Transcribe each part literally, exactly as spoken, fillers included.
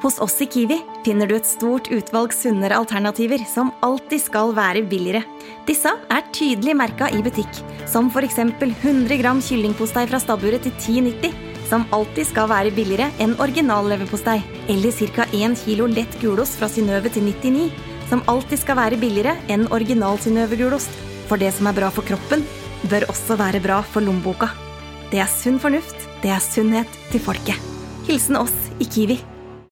Hos oss I Kiwi finner du et stort utvalg sunnere alternativer som alltid skal være billigere. Disse er tydelig merket I butikk, som for eksempel hundre gram kyllingpostei fra stabburet til ti nitti, som alltid skal være billigere enn original leverpostei, eller cirka en kilo lett gulost fra Synnøve til nittini, som alltid skal være billigere enn original Synnøve gulost. For det som er bra for kroppen, bør også være bra for lommeboka. Det er sunn fornuft, det er sunnhet til folket. Hilsen oss I Kiwi.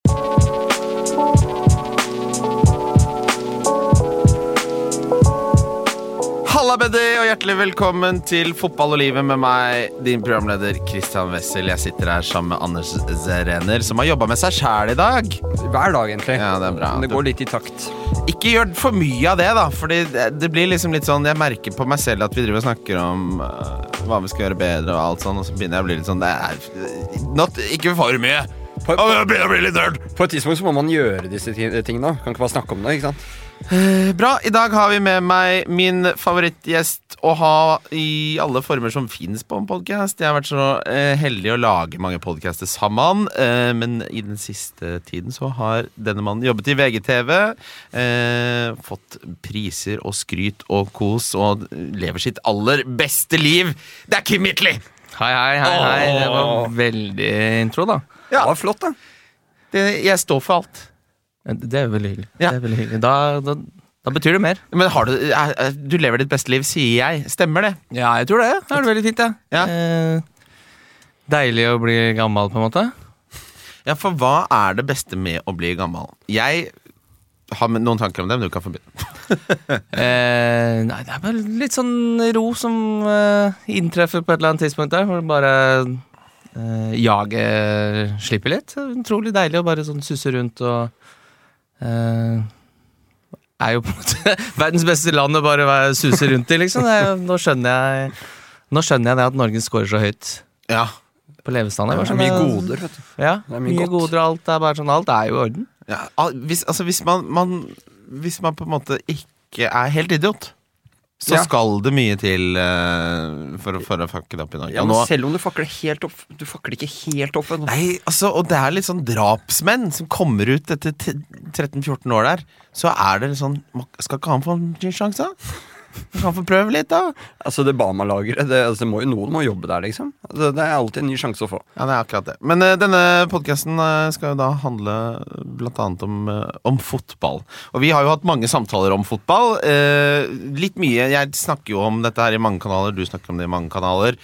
Halla Beddy, og hjertelig velkommen til Fotball og livet med meg, din programleder Christian Wessel. Jeg sitter her sammen med Anders Zerener, som har jobbet med seg selv I dag. Hver dag egentlig. Ja, det er bra. Men det går litt I takt. Ikke gjør for mye av det da, fordi det blir liksom litt sånn, jeg merker på meg selv at vi driver og snakker om uh, hva vi skal gjøre bedre og alt sånn, og så begynner jeg å bli litt sånn, det er not, ikke for mye. På, på, jeg begynner å bli litt nerd. På et tidspunkt så må man gjøre disse tingene, kan ikke bare snakke om det, ikke sant? Uh, bra, I dag har vi med meg min favorittgjest å ha I alle former som finnes på en podcast. Jeg har vært så uh, heldig å lage mange podcaster sammen, uh, men I den siste tiden så har denne mannen jobbet I V G T V, uh, fått priser og skryt og kos, og lever sitt aller beste liv. Det er Kim Midtly! Hei, hei, hei, hei. Det var veldig intro da. Ja, det var flott da. Det, jeg står for alt. Det er veldig hyggelig, ja. Det er veldig hyggelig. Da, da, da betyr det mer. Men har du, er, du lever ditt beste liv, sier jeg. Stemmer det? Ja, jeg tror det. Det er veldig fint, ja. Ja. Eh, deilig å bli gammel på en måte. Ja, for hva er det beste med å bli gammel? Jeg har noen tanker om det, men du kan få begynne. eh, nei, det er bare litt sånn ro som eh, inntreffer på et eller annet tidspunkt der, hvor det bare eh, jaget slipper litt. Utrolig deilig å bare sånn susse rundt og Uh, er jo på en måte verdens beste land å bare være suse rundt I liksom. Er, nå skjønner jeg Nå skjønner jeg det at Norge scorer så høyt ja. På levestandard. Det er mye goder, vet du. Ja, det er mye, mye goder. Alt er bare sånn, alt er jo I orden. Ja, hvis, altså, hvis, man, man, hvis man på en måte ikke er helt idiot, så ja. Skal det mye til uh, for, for å fucke det opp I Norge. Ja, men nå, selv om du fucker det helt opp, du fucker det ikke helt opp. Nei, altså, og det er litt sånn drapsmenn som kommer ut etter tretten fjorten år der, så er det sånn, skal ikke han få en sjanse da? Kan han få prøve litt da? Altså det Bama-lageret, det, altså, det må jo noen må jobbe der liksom. Altså, det er alltid en ny sjanse å få. Ja, det er akkurat det. Men uh, denne podcasten uh, skal jo da handle blant annet om, uh, om fotball. Og vi har jo hatt mange samtaler om fotball. Uh, litt mye, jeg snakker jo om dette her I mange kanaler, du snakker om det I mange kanaler.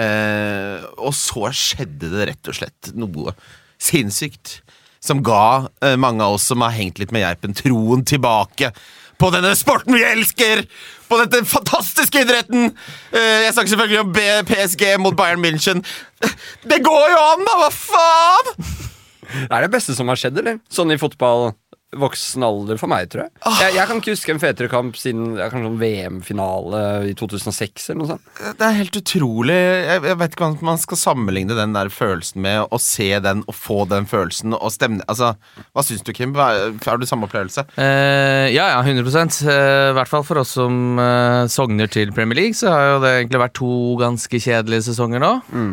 Uh, og så skjedde det rett og slett noe sinnssykt som ga uh, mange av oss som har hengt litt med Gjerpen troen tilbake på denne sporten vi elsker, på dette fantastiske idretten. Jeg snakker selvfølgelig om P S G mot Bayern München. Det går jo an da, hva faen? Det er det beste som har skjedd, eller? Sånn I fotball, voksen alder for meg, tror jeg. Jeg, jeg kan ikke huske en fetere kamp siden kanskje en V M-finale I to tusen og seks eller noe sånt. Det er helt utrolig. Jeg, jeg vet ikke om man skal sammenligne den der følelsen med å se den og få den følelsen og stemme. Altså, hva synes du, Kim? Har du samme opplevelse? Eh, ja, ja, hundre prosent. Eh, I hvert fall for oss som eh, sogner til Premier League, så har jo det egentlig vært to ganske kjedelige sesonger nå. Mm.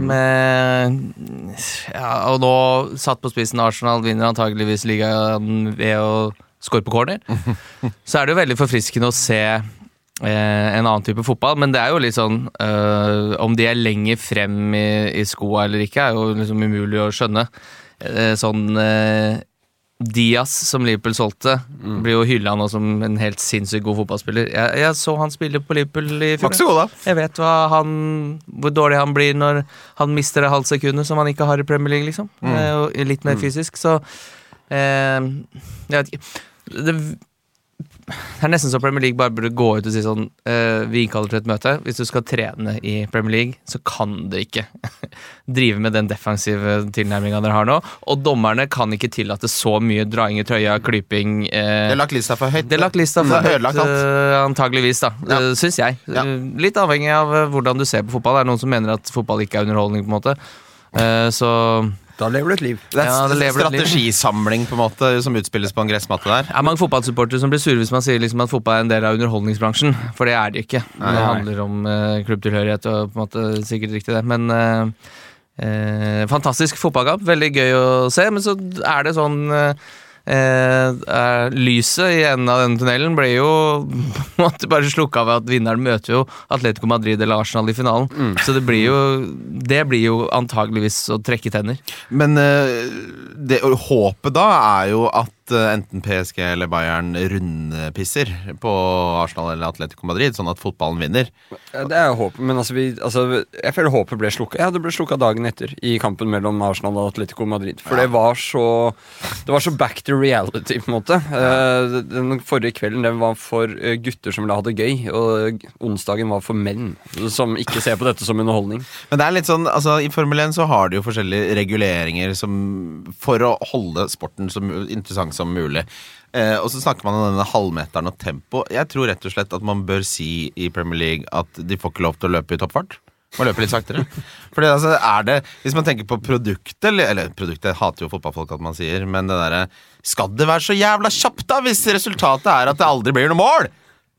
Med, ja, og nå satt på spissen Arsenal vinner antageligvis ligaen ved å score på corner. Så er det jo veldig forfriskende å se eh, en annen type fotball, men det er jo litt sånn eh, om de er lenger frem I, I skoa eller ikke er jo liksom umulig å skjønne. Eh, sånn eh, Diaz som Liverpool solgte mm. blir jo hyllet nå som en helt sinnssykt god fotballspiller. Jeg, jeg så han spille på Liverpool I fjor. Så god, da. Jeg vet hva han, hvor dårlig han blir når han mister det halvsekundet som han ikke har I Premier League liksom. Mm. Eh, litt mer fysisk, så Eh, jeg vet ikke det, det er nesten så Premier League bare burde gå ut og si sånn eh, vi innkaller til et møte hvis du skal trene I Premier League så kan dere ikke drive med den defensive tilnærmingen dere har nå og dommerne kan ikke tillate så mye draing I trøya, klyping eh, det er lagt lista for høyt det er lagt lista for høyt eh, antageligvis da, ja. eh, synes jeg ja. Litt avhengig av hvordan du ser på fotball det er noen som mener at fotball ikke er underholdning på en måte eh, så Da lever du et liv. Det er ja, det strategisamling på en måte som utspilles på en gressmatte der. Det er mange fotballsupportere som blir sure hvis man sier liksom at fotball er en del av underholdningsbransjen, for det er det ikke. Nei, det handler om uh, klubbtilhørighet og på en måte sikkert riktig det, men uh, eh, fantastisk fotballkamp, veldig gøy å se, men så er det sånn eh, eh, lyset i enden av denne tunnelen ble jo måtte bare slukke av at vinneren møter jo Atletico Madrid eller Arsenal i finalen, mm. så det blir jo det blir jo antageligvis å trekke tenner. Men eh, det, håpet da er jo at enten P S G eller Bayern rundpisser på Arsenal eller Atletico Madrid, sånn at fotballen vinner. Ja, det er håpet, men altså, vi, altså jeg føler håpet ble slukket. Ja, det ble slukket dagen etter i kampen mellom Arsenal og Atletico Madrid. For ja. det var så det var så back to reality, på en måte. Ja. Den forrige kvelden, den var for gutter som ville ha det gøy, og onsdagen var for menn som ikke ser på dette som underholdning. Men det er litt sånn, altså i Formel én så har de jo forskjellige reguleringer som, for å holde sporten så interessant som mulig. Eh, og så snakker man om denne halvmeteren og tempo. Jeg tror rett og slett at man bør si i Premier League at de får ikke lov til å løpe i toppfart. Man løper litt saktere. Fordi altså er det, hvis man tenker på produktet, eller, eller produktet hater jo fotballfolk at man sier, men det der, skal det være så jævla kjapt da, hvis resultatet er at det aldri blir noe mål?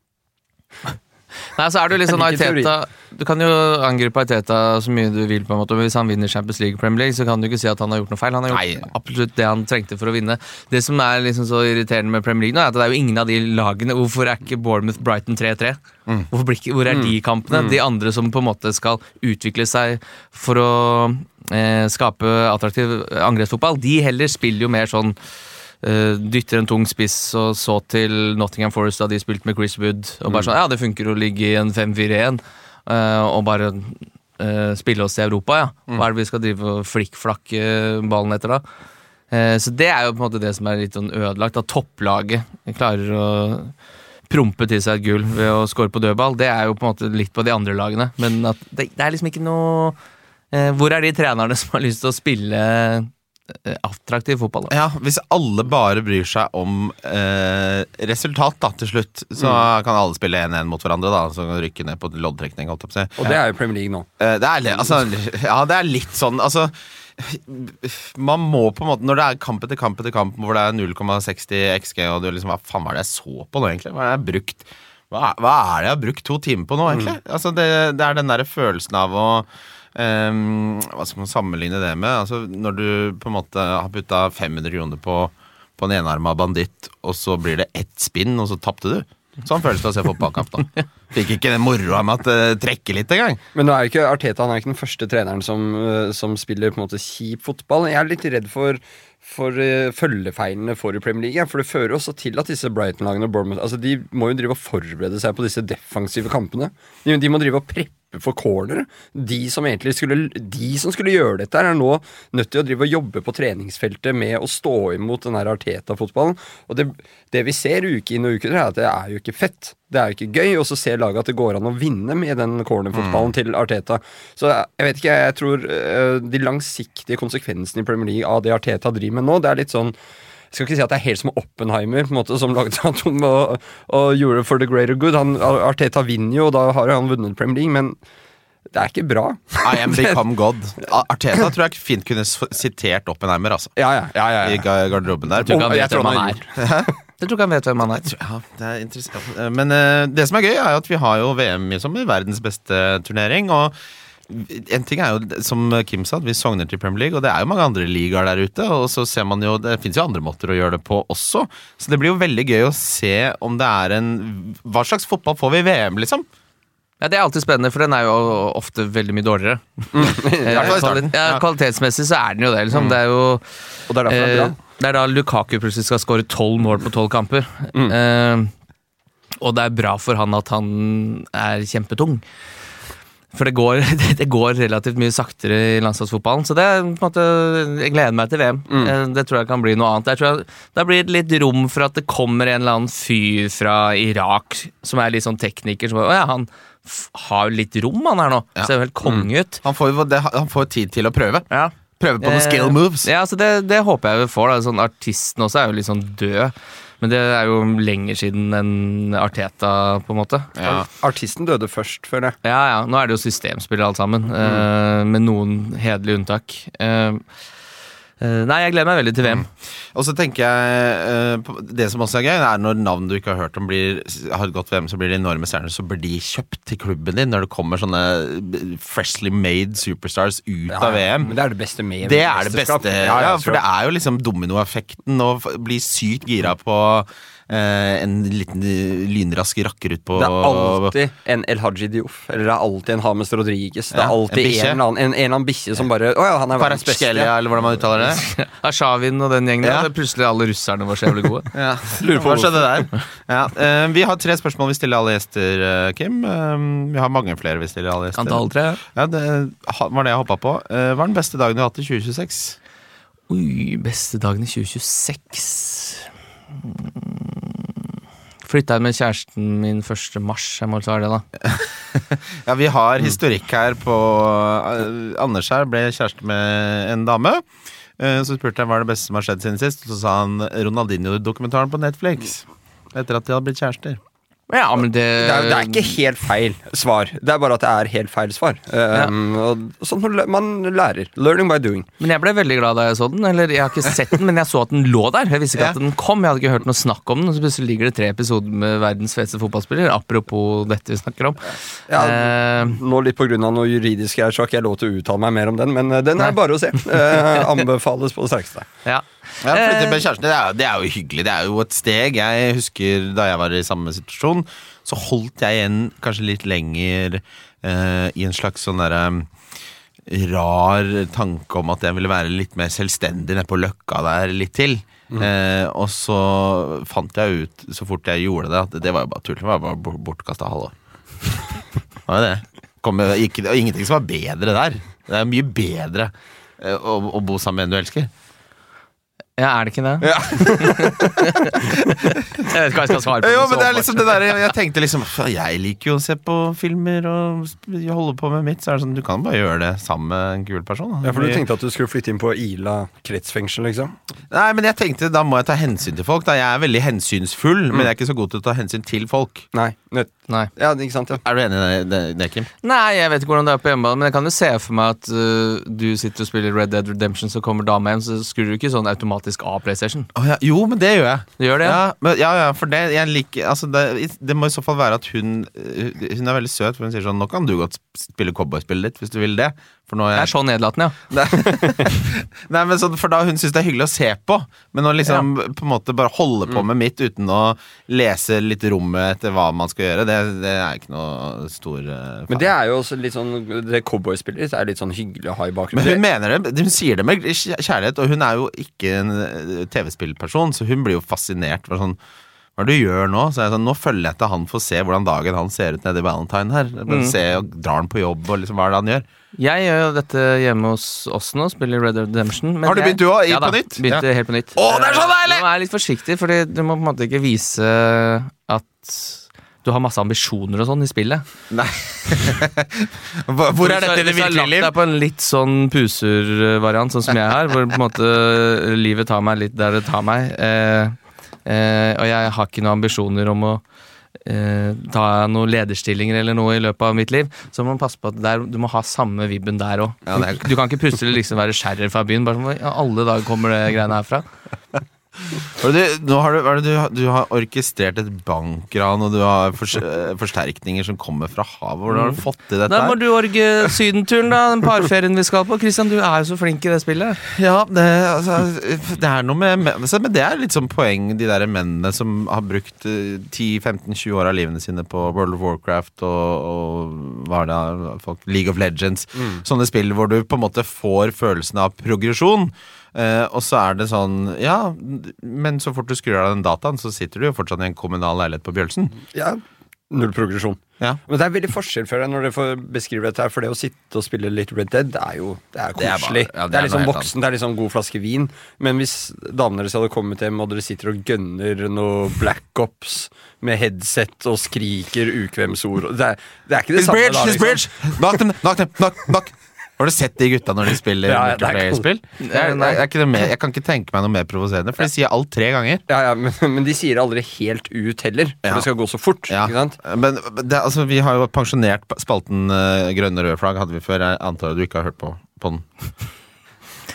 Nei, så er det jo litt sånn Arteta. Du kan jo angripe Arteta så mye du vil, på en måte, men hvis han vinner Champions League Premier League, så kan du ikke si at han har gjort noe feil. Han har gjort Nei. absolutt det han trengte for å vinne. Det som er liksom så irriterende med Premier League nå, er at det er jo ingen av de lagene. Hvorfor er ikke Bournemouth Brighton tre tre? Mm. Hvorfor blir ikke, hvor er de kampene? Mm. De andre som på en måte skal utvikle seg for å eh, skape attraktiv angrepsfotball, de heller spiller jo mer sånn Uh, dytter en tung spiss og så til Nottingham Forest da de spilte med Chris Wood og bare sånn, ja det funker å ligge i en fem fire en uh, og bare uh, spille oss i Europa, ja mm. hva er det vi skal drive og flikkflakke ballen etter da uh, så det er jo på en måte det som er litt ødelagt at topplaget klarer å prompe til seg et gull ved å score på dødball, det er jo på en måte litt på de andre lagene, men at det, det er liksom ikke noe uh, hvor er de trenerne som har lyst til å spille attraktiv fotball da. Ja, hvis alle bare bryr seg om eh, resultat da, til slutt, så mm. kan alle spille en en mot hverandre da, så kan rykke ned på loddtrekning, holdt jeg på å si. Og det er jo Premier League nå. Eh, det er, altså, ja, det er litt sånn, altså man må på en måte, når det er kamp etter kamp etter kamp hvor det er null komma seksti X G og du liksom, hva faen var det jeg så på nå egentlig? Hva er det jeg har brukt? Hva, hva er det jeg har brukt to timer på nå egentlig? Mm. Altså det, det er den der følelsen av å Um, hva skal man sammenligne det med? Altså, når du på en måte har puttet fem hundre kroner på, på en enarmet banditt, og så blir det ett spinn, og så tappte du. Sånn føles det å se fotballkamp da. Fikk ikke den moroa med at det trekker litt en gang. Men nå er jo ikke Arteta, han er ikke den første treneren som, som spiller på en måte kjip fotball. Jeg er litt redd for for uh, følgefeilene for i Premier League, for det fører også til at disse Brighton-lagene og Bournemouth, altså de må jo drive og forberede seg på disse defensive kampene. De, de må drive og preppe for corner. De som egentlig skulle de som skulle gjøre dette er nå nødt til å drive og jobbe på treningsfeltet med å stå imot den her Arteta-fotballen. Og det, det vi ser uke inn og uke ut er at det er jo ikke fett. Det er jo ikke gøy, og så ser laget at det går an å vinne med den cornerfotballen mm. til Arteta. Så jeg vet ikke, jeg tror uh, de langsiktige konsekvensene i Premier League av det Arteta driver med nå, det er litt sånn, jeg skal ikke si at det er helt som Oppenheimer, på en måte, som laget Atom og, og gjorde for the greater good. Han, Arteta vinner jo, og da har han vunnet Premier League, men det er ikke bra. I am become God. Arteta tror jeg fint kunne sitert Oppenheimer, altså. Ja, ja, ja, ja, ja. I garderoben der. Jeg tror ikke han vet hvem han er. Jeg tror ikke han vet hvem han er. Ja, det er interessant. Men uh, det som er gøy er jo at vi har jo V M som er verdens beste turnering, og en ting er jo, som Kim sa, at vi sogner til Premier League, og det er jo mange andre ligaer der ute, og så ser man jo, det finnes jo andre måter å gjøre det på også, så det blir jo veldig gøy å se om det er en, hva slags fotball får vi i V M liksom? Ja, det er alltid spennende, for den er jo ofte veldig mye dårligere. Mm. Kvalit- ja, kvalitetsmessig så er den jo det, liksom. Mm. Det er jo og det er derfor det er bra. Eh, det er da Lukaku plutselig skal skåre tolv mål på tolv kamper. Mm. Eh, og det er bra for han at han er kjempetung. For det går, det går relativt mye saktere i landslagsfotballen, så det er på en måte, jeg gleder meg til V M. Mm. Det tror jeg kan bli noe annet. Jeg tror jeg, det blir litt rom for at det kommer en eller annen fyr fra Irak, som er litt sånn tekniker, som bare, å ja, han f- har jo litt rom han her nå, ja. Ser jo helt konge ut. Han får, det, han får tid til å prøve. Ja. Prøve på noen skill moves. Ja, så det, det håper jeg vi får da. Sånn, artisten også er jo litt sånn død. Men det er jo lenger siden enn Arteta, på en måte. Ja. Artisten døde først, føler jeg. Ja, ja. Nå er det jo systemspillere alt sammen, mm. uh, med noen hederlige unntak. Uh, Uh, nei, jeg gleder meg veldig til V M. Mm. Og så tenker jeg uh, det som også er gøy, er når navn du ikke har hørt om blir, har et godt V M, så blir det enorme stjerner, så blir de kjøpt til klubben din når det kommer sånne freshly made superstars ut Ja, av V M. Men det er det beste med Det er det mesterskap. beste, Ja, ja, jeg for tror det er jo liksom dominoeffekten å f- bli sykt gira på eh, en liten eh, lynrask rakker ut på Det er alltid en El Hadji Diouf, eller det er alltid en James Rodriguez. Det er Ja, en alltid en, bikkje. eller annen, en, en eller annen bikkje som bare Å ja, han er verdens beste. Kvaratskhelia, eller hvordan man uttaler det. Arshavin og den gjengen. Ja. Ja. Plutselig alle russerne var så jævlig gode. Ja. Lurer på Hva skjedde der? Ja. eh, vi har tre spørsmål vi stiller alle gjester, eh, Kim. Eh, vi har mange flere vi stiller alle gjester. Kan ta alle tre. Ja, det ha- var det jeg hoppet på. Eh, hva er den beste dagen du har hatt i tjue tjueseks? Oi, beste dagen i tjue tjueseks. Flytta jeg med kjæresten min første mars. Jeg må svare det, da. Ja, vi har historikk her på uh, Anders her ble kjæreste med en dame. Uh, så spurte jeg hva er det beste som har skjedd siden sist. Og så sa han Ronaldinho-dokumentaren på Netflix. Etter at de hadde blitt kjærester. Ja, men det Det er, det er ikke helt feil svar. Det er bare at det er helt feil svar. Um, og sånn man lærer. Learning by doing. Men jeg ble veldig glad da jeg så den. Eller jeg har ikke sett den, men jeg så at den lå der. Jeg visste ikke Ja. at den kom. Jeg hadde ikke hørt noe snakk om den. Og så plutselig ligger det tre episoder med verdens feteste fotballspiller. Apropos dette vi snakker om. Ja, Eh, Nå litt på grunn av noe juridisk her, så har ikke jeg lov til å uttale meg mer om den, men uh, den Nei. er bare å se. Uh, anbefales på det sterkeste. ja. Ja, for det Eh, med kjæresten, det er, jo- det er jo hyggelig. Det er jo et steg. Jeg husker da jeg var i samme situasjon, så holdt jeg igjen kanskje litt lenger eh, i en slags sånn derre rar tanke om at jeg ville være litt mer selvstendig nede på Løkka der litt til. Eh, og så fant jeg ut så fort jeg gjorde det, at det var jo bare tull. Det var bare bort- bortkastet halvår. Det var jo det. Kom, ikke, det var ingenting som var bedre der. Det er mye bedre eh, å, å bo sammen med en du elsker. ja, er det ikke det? Ja. Jeg vet ikke hva jeg skal svare på. Jo, så men det er åpenbart. liksom det der Jeg tenkte liksom "Faen, jeg liker jo å se på filmer og sp- holde på med mitt. Så er det sånn, du kan bare gjøre det sammen med en kul person. Da. Ja, for du tenkte at du skulle flytte inn på Ila kretsfengsel, liksom? Nei, men jeg tenkte da må jeg ta hensyn til folk. Da Jeg er veldig hensynsfull, men jeg er ikke så god til å ta hensyn til folk. Nei. Nødt. Nei. Ja, ikke sant, ja. Er du enig i det, det, det Kim? Nei, jeg vet ikke hvordan det er på hjemmebane, men jeg kan jo se for meg at uh, du sitter og spiller Red Dead Redemption, så kommer dama hjem, så skrur du ikke sånn automatisk av PlayStation. Å, ja. Jo, men det gjør jeg. Du gjør det? Ja, men, ja, ja, for det jeg liker altså det, det må i så fall være at hun Hun er veldig søt, for hun sier sånn nå kan du godt spille cowboyspillet ditt hvis du vil det. For nå er Det jeg er så nedlatende, ja. Nei, men sånn, for da hun synes det er hyggelig å se på. Men å liksom på en måte bare holde på med mitt uten å lese litt rommet etter hva man skal gjøre, det, det er ikke noe stor uh, Men det er jo også litt sånn det cowboyspillet er litt sånn hyggelig å ha i Men bakgrunnen. hun mener det, hun sier det med kjærlighet, og hun er jo ikke en eh, T V-spillperson, så hun blir jo fascinert. For sånn, hva er det du gjør nå? Så er jeg sånn, nå følger jeg etter han for å se hvordan dagen han ser ut nede i Valentine her. Bare Mm. Se, og drar han på jobb, og liksom hva er det han gjør? Jeg gjør jo dette hjemme hos oss nå, spiller Red Dead Redemption. men Har du jeg- begynt du også, i- ja, da, på nytt? Begynte helt på nytt. Å, det er så deilig! Eh, Nå er jeg litt forsiktig, fordi du må på en måte ikke vise at du har masse ambisjoner og sånn i spillet. Nei. Hvor hvor er dette i det Hvis du har virkelige lagt liv? deg på en litt sånn puser-variant, sånn som jeg har, hvor på en måte livet tar meg litt der det tar meg, eh, eh, og jeg har ikke noen ambisjoner om å eh, ta noen lederstillinger eller noe i løpet av mitt liv, så må man passe på at der, du må ha samme vibben der òg. Ja, det er- Du kan ikke plutselig liksom være skjærer fra byen. Bare sånn, ja, alle dager kommer det greiene herfra. Hva er det du, nå har du, hva er det du, har- du har orkestrert et bankran, og du har fors, eh, forsterkninger som kommer fra havet. Hvordan har du fått til dette Da må her? du orge sydenturen, da. Den parferien vi skal på. Christian, du er jo så flink i det spillet. Ja, det, altså, det er noe med men så- Men det er litt sånn poeng, de der mennene som har brukt eh, ti femten tjue år av livene sine på World of Warcraft og, og hva er det, folk, League of Legends. Sånne spill hvor du på en måte får følelsen av progresjon. Eh, og så er det sånn ja, men så fort du skrur av den dataen, så sitter du jo fortsatt i en kommunal leilighet på Bjølsen. Ja, null progresjon. Ja. Men det er veldig forskjell for deg når dere får beskrive dette her, for det å sitte og spille litt Red Dead, det er jo det er Det er bare- koselig. ja, det det, er er liksom noe helt voksen, det er liksom god flaske vin. Men hvis damene deres hadde kommet hjem, og dere sitter og gønner noe Black Ops med headset og skriker ukvemsord Det er, det er ikke det It's samme bridge, da, it's liksom. bridge! Knock them, knock them, knock, knock! Har du sett de gutta når de spiller Ja, ja, det er multiplayer-spill? Jeg, jeg, jeg, er ikke noe mer- jeg kan ikke tenke meg noe mer provoserende, for de sier alt tre ganger. Ja, ja, men, men de sier det aldri helt ut heller, for Ja. det skal gå så fort. Ja. Ikke sant? Men det, altså, vi har jo pensjonert spalten uh, Grønne og røde flagg, hadde vi før. Jeg antar at du ikke har hørt på, på den.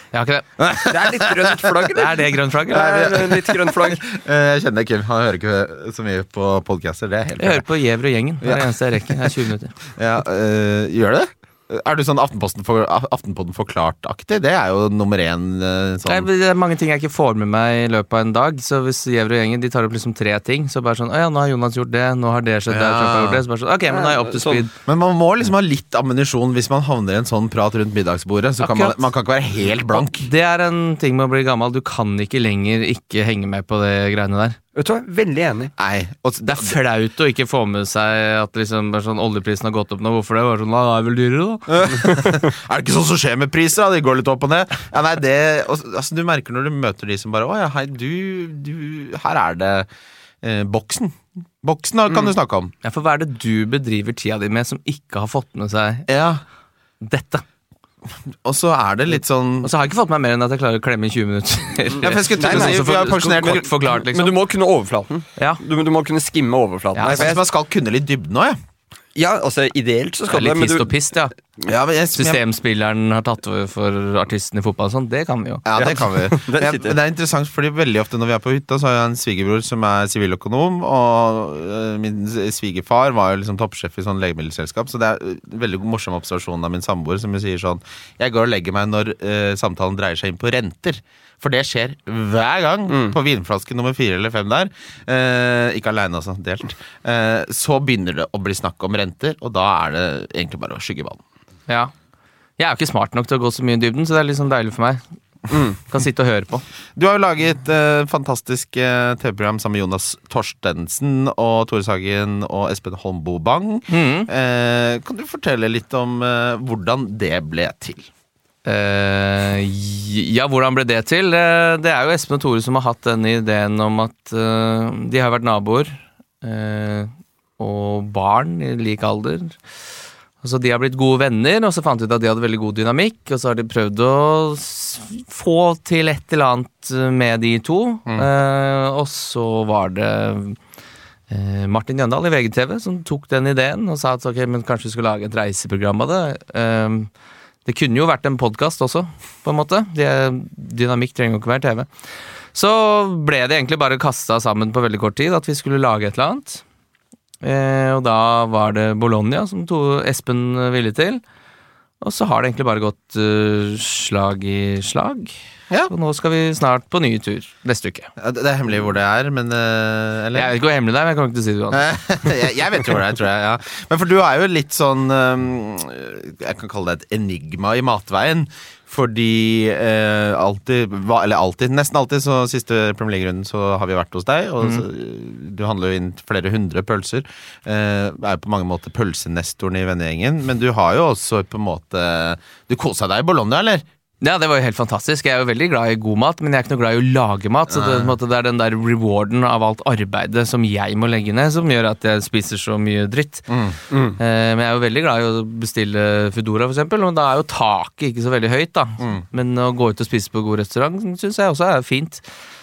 Jeg har ikke det. Det er litt grønt flagg, eller? Er det grønt flagg? Det Eller? er litt grønt flagg. Eh, Jeg kjenner Kim, han hører ikke så mye på podcaster. Det er helt Jeg hører på Gjever og gjengen. Det er det eneste jeg rekker. Det er tjue minutter. Ja, øh, gjør det? Er du sånn Aftenposten for, Aftenposten forklart-aktig? Det er jo nummer én øh, Nei, sånn. Det er mange ting jeg ikke får med meg i løpet av en dag. Så hvis Gjever og gjengen de tar opp liksom tre ting, så bare sånn Å ja, nå har Jonas gjort det, nå har det skjedd, Ja. der Trump har gjort det. Så bare sånn, ok, men nå er jeg opp til Sånn. speed. Men man må liksom ha litt ammunisjon hvis man havner i en sånn prat rundt middagsbordet. Så kan man, Akkurat. man kan ikke være helt blank. Det er en ting med å bli gammel. Du kan ikke lenger ikke henge med på det greiene der. Vet du hva, veldig enig. Nei. Og, Det er flaut å ikke få med seg at liksom bare sånn, oljeprisen har gått opp nå. Hvorfor det? Bare sånn, «Nei, det er vel dyrere, da. er det ikke sånn som skjer med priser? Da? De går litt opp og ned. Ja, nei, det, og, altså, du merker når du møter de som bare Å ja, hei, du, du Her er det eh, boksen. Boksen da, kan du snakke om. Ja, for hva er det du bedriver tida di med som ikke har fått med seg Ja. dette? Og så er det litt sånn Og så har jeg ikke fått med meg mer enn at jeg klarer å klemme i tjue minutter. Ja, for jeg skulle til å Nei, nei, si, for jeg er pensjonert. Kort forklart, liksom. Men du må kunne overflaten. Ja. Du, du må kunne skimme overflaten. Ja, Jeg synes man skal kunne litt dybden også, ja. Ja, altså ideelt så skal Litt det, men hist du, og pist, ja. Ja, men jeg, jeg, Systemspilleren har tatt over for artisten i fotball og sånn. Det kan vi jo. ja, det kan vi. Den Men jeg, sitter. men det er interessant, fordi veldig ofte når vi er på hytta, så har jeg en svigerbror som er siviløkonom, og øh, min svigerfar var jo liksom toppsjef i sånn legemiddelselskap, så det er øh, veldig morsom observasjon av min samboer, som jo sier sånn Jeg går og legger meg når øh, samtalen dreier seg inn på renter. For det skjer hver gang på vinflaske nummer fire eller fem der. Eh, ikke alene, altså. Delt. Eh, så begynner det å bli snakk om renter, og da er det egentlig bare å skygge ballen. Ja. Jeg er jo ikke smart nok til å gå så mye i dybden, så det er liksom deilig for meg. Kan sitte og høre på. Du har jo laget eh, fantastisk eh, T V-program sammen med Jonas Torstensen og Tore Sagen og Espen Holmboe Bang. Mm. Eh, kan du fortelle litt om eh, hvordan det ble til? Eh, ja, hvordan ble det til? Eh, det er jo Espen og Tore som har hatt denne ideen om at eh, de har vært naboer eh, og barn i lik alder. Altså, de har blitt gode venner, og så fant de ut at de hadde veldig god dynamikk, og så har de prøvd å s- få til et eller annet med de to. Eh, og så var det eh, Martin Jøndal i V G T V som tok den ideen og sa at ok, men kanskje vi skulle lage et reiseprogram av det. Eh, Det kunne jo vært en podcast også, på en måte. Det, dynamikk trenger jo ikke være T V. Så ble det egentlig bare kastet sammen på veldig kort tid, at vi skulle lage et eller annet. Eh, og da var det Bologna som to Espen ville til. Og så har det egentlig bare gått uh, slag i slag. Ja. Og nå skal vi snart på ny tur neste uke. Ja, Det det er hemmelig hvor det er, men eh, eller? Jeg vet ikke hvor hemmelig det er, men jeg kommer ikke til å si det uansett. jeg, jeg vet jo hvor det er, tror jeg. Ja. Men for du er jo litt sånn um, Jeg kan kalle det et enigma i matveien. Fordi eh, alltid, hva- eller alltid, nesten alltid, så siste Premier League-runden så har vi vært hos deg. Og så, du handler jo inn flere hundre pølser. Eh, er jo på mange måter pølsenestoren i vennegjengen. Men du har jo også på en måte Du kosa deg i Bologna, eller? Ja, det var jo helt fantastisk. Jeg er jo veldig glad i god mat, men jeg er ikke noe glad i å lage mat. Så det, på en måte, det er den der rewarden av alt arbeidet som jeg må legge ned, som gjør at jeg spiser så mye dritt. Mm. Mm. Eh, men jeg er jo veldig glad i å bestille Foodora, for eksempel, og da er jo taket ikke så veldig høyt, da. Mm. Men å gå ut og spise på god restaurant synes jeg også er fint.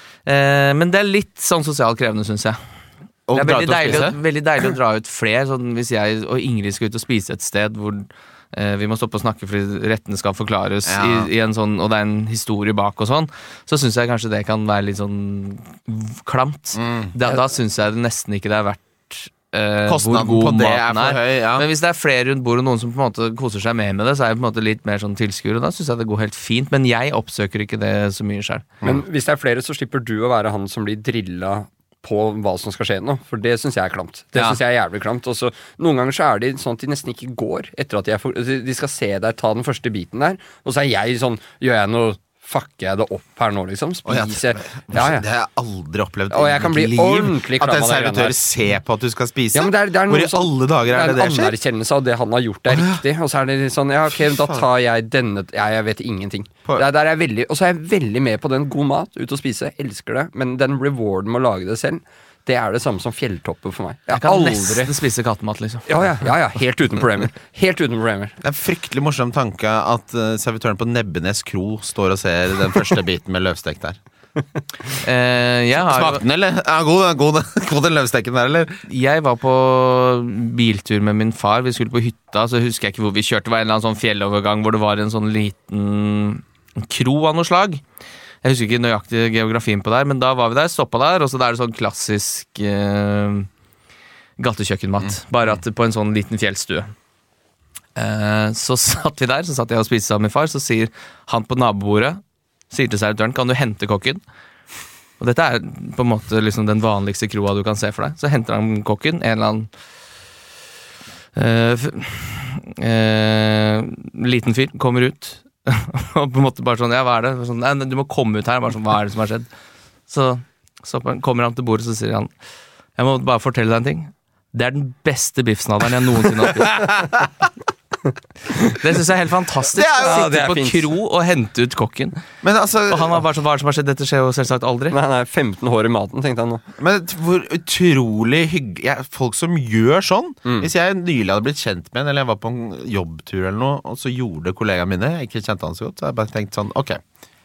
Eh, men det er litt sånn sosialt krevende, synes jeg. Og Det er dra veldig ut og deilig, spise? å- veldig deilig å dra ut flere, sånn hvis jeg og Ingrid skal ut og spise et sted hvor eh, vi må stoppe og snakke fordi rettene skal forklares Ja. i, i en sånn, og det er en historie bak og sånn, så synes jeg kanskje det kan være litt sånn v- klamt. Mm. Da, da synes jeg det nesten ikke det er verdt eh, hvor Kostnaden god på det er maten for høy, ja. Men hvis det er flere rundt bordet og noen som på en måte koser seg mer med det, så er jeg på en måte litt mer sånn tilskuer, og da synes jeg det går helt fint, men jeg oppsøker ikke det så mye selv. Men hvis det er flere, så slipper du å være han som blir drilla på hva som skal skje nå, for det syns jeg er klamt. Det Ja. synes jeg er jævlig klamt. Og så noen ganger så er de sånn at de nesten ikke går etter at de er for, de skal se deg ta den første biten der, og så er jeg sånn Gjør jeg noe Fucker jeg det opp her nå, liksom? Å, ja, Spiser det, jeg ja, ja. det har jeg aldri opplevd Og jeg kan i bli mitt liv. ordentlig klam At en av det greiene servitør der. ser på at du skal spise. Ja, men det er, det er Hvor noe i sånn- alle dager er det det det er en skjer? anerkjennelse av det han har gjort er riktig. Og så er det litt sånn Ja, ok, da tar jeg denne Ja, jeg vet ingenting. På- Det er, der er jeg veldig, og så er jeg veldig med på den god mat, ut og spise. Elsker det. Men den rewarden med å lage det selv, det er det samme som fjelltopper for meg. Jeg Jeg kan har aldri nesten spise kattemat, liksom. Ja, ja, ja, ja, helt uten problemer. Helt uten problemer. Det er en fryktelig morsom tanke at uh, servitøren på Nebbenes kro står og ser den første biten med løvstek der. Eh, jeg, har, Smakte den, eller? Ja, god, god, god den løvsteken der, eller? jeg var på biltur med min far. Vi skulle på hytta, så husker jeg ikke hvor vi kjørte. Det var en eller annen sånn fjellovergang hvor det var en sånn liten en kro av noe slag. Jeg husker ikke nøyaktig geografien på der, men da var vi der, stoppet der, og så der er det sånn klassisk eh, gatekjøkkenmat, mm. bare at på en sånn liten fjellstue. Eh, så satt vi der, så satt jeg og spiste sammen med far, så sier han på nabobordet, sier til servitøren, kan du hente kokken? Og dette er på en måte liksom den vanligste kroa du kan se for deg. Så henter han kokken, en eller annen eh, f- eh, liten fyr, kommer ut, og på en måte bare sånn, ja, hva er det? Sånn, nei, du må komme ut her, bare sånn, hva er det som har skjedd? Så, så kommer han til bordet, så sier han, jeg må bare fortelle deg en ting. Det er den beste biffsnadderen jeg noensinne har spist. Det synes jeg er helt fantastisk. Det er jo- å Ja, sitte det er på fint. kro og hente ut kokken. Men altså, Og han var bare sånn, hva er det som har skjedd? Dette skjer jo selvsagt aldri. Nei, nei, femten hår i maten, tenkte han nå. men hvor utrolig hyggelig ja, folk som gjør sånn. Mm. Hvis jeg nylig hadde blitt kjent med en, eller jeg var på en jobbtur eller noe, og så gjorde kollegaene mine, jeg ikke kjente han så godt, så jeg bare tenkt sånn, ok,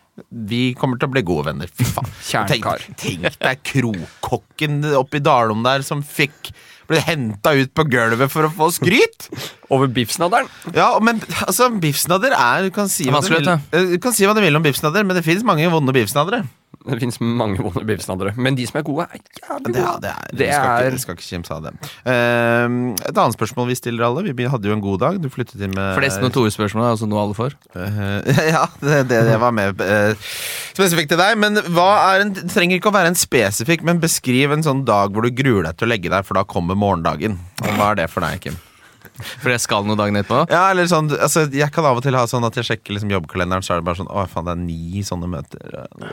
vi kommer til å bli gode venner. Fy faen. Kjernkar. Tenk, tenk deg krokokken oppe i Dalom der som fikk ble hentet ut på gulvet for å få skryt. Over biffsnadderen. Ja, men altså, biffsnadder er, du kan si Det er hva du vil, vanskelig, eh, du kan si hva du vil om biffsnadder, men det finnes mange vonde biffsnaddere. Det finnes mange vonde biffsnaddere, men de som er gode, er jævlig Det, gode. er- det er, Det vi skal, er- ikke, vi skal ikke kimse av det. Ehm, et annet spørsmål vi stiller alle. Vi hadde jo en god dag. Du flyttet inn med Flest notorespørsmål er altså noe alle får. Eh, ja, det, det, det var med uh, spesifikt til deg. Men hva er en, det trenger ikke å være en spesifikk, men beskriv en sånn dag hvor du gruer deg til å legge deg, for da kommer morgendagen. Og hva er det for deg, Kim? For jeg skal noe dagen etterpå. Ja, eller sånn, altså, jeg kan av og til ha sånn at jeg sjekker liksom jobbkalenderen, så er det bare sånn, å faen, det er ni sånne møter.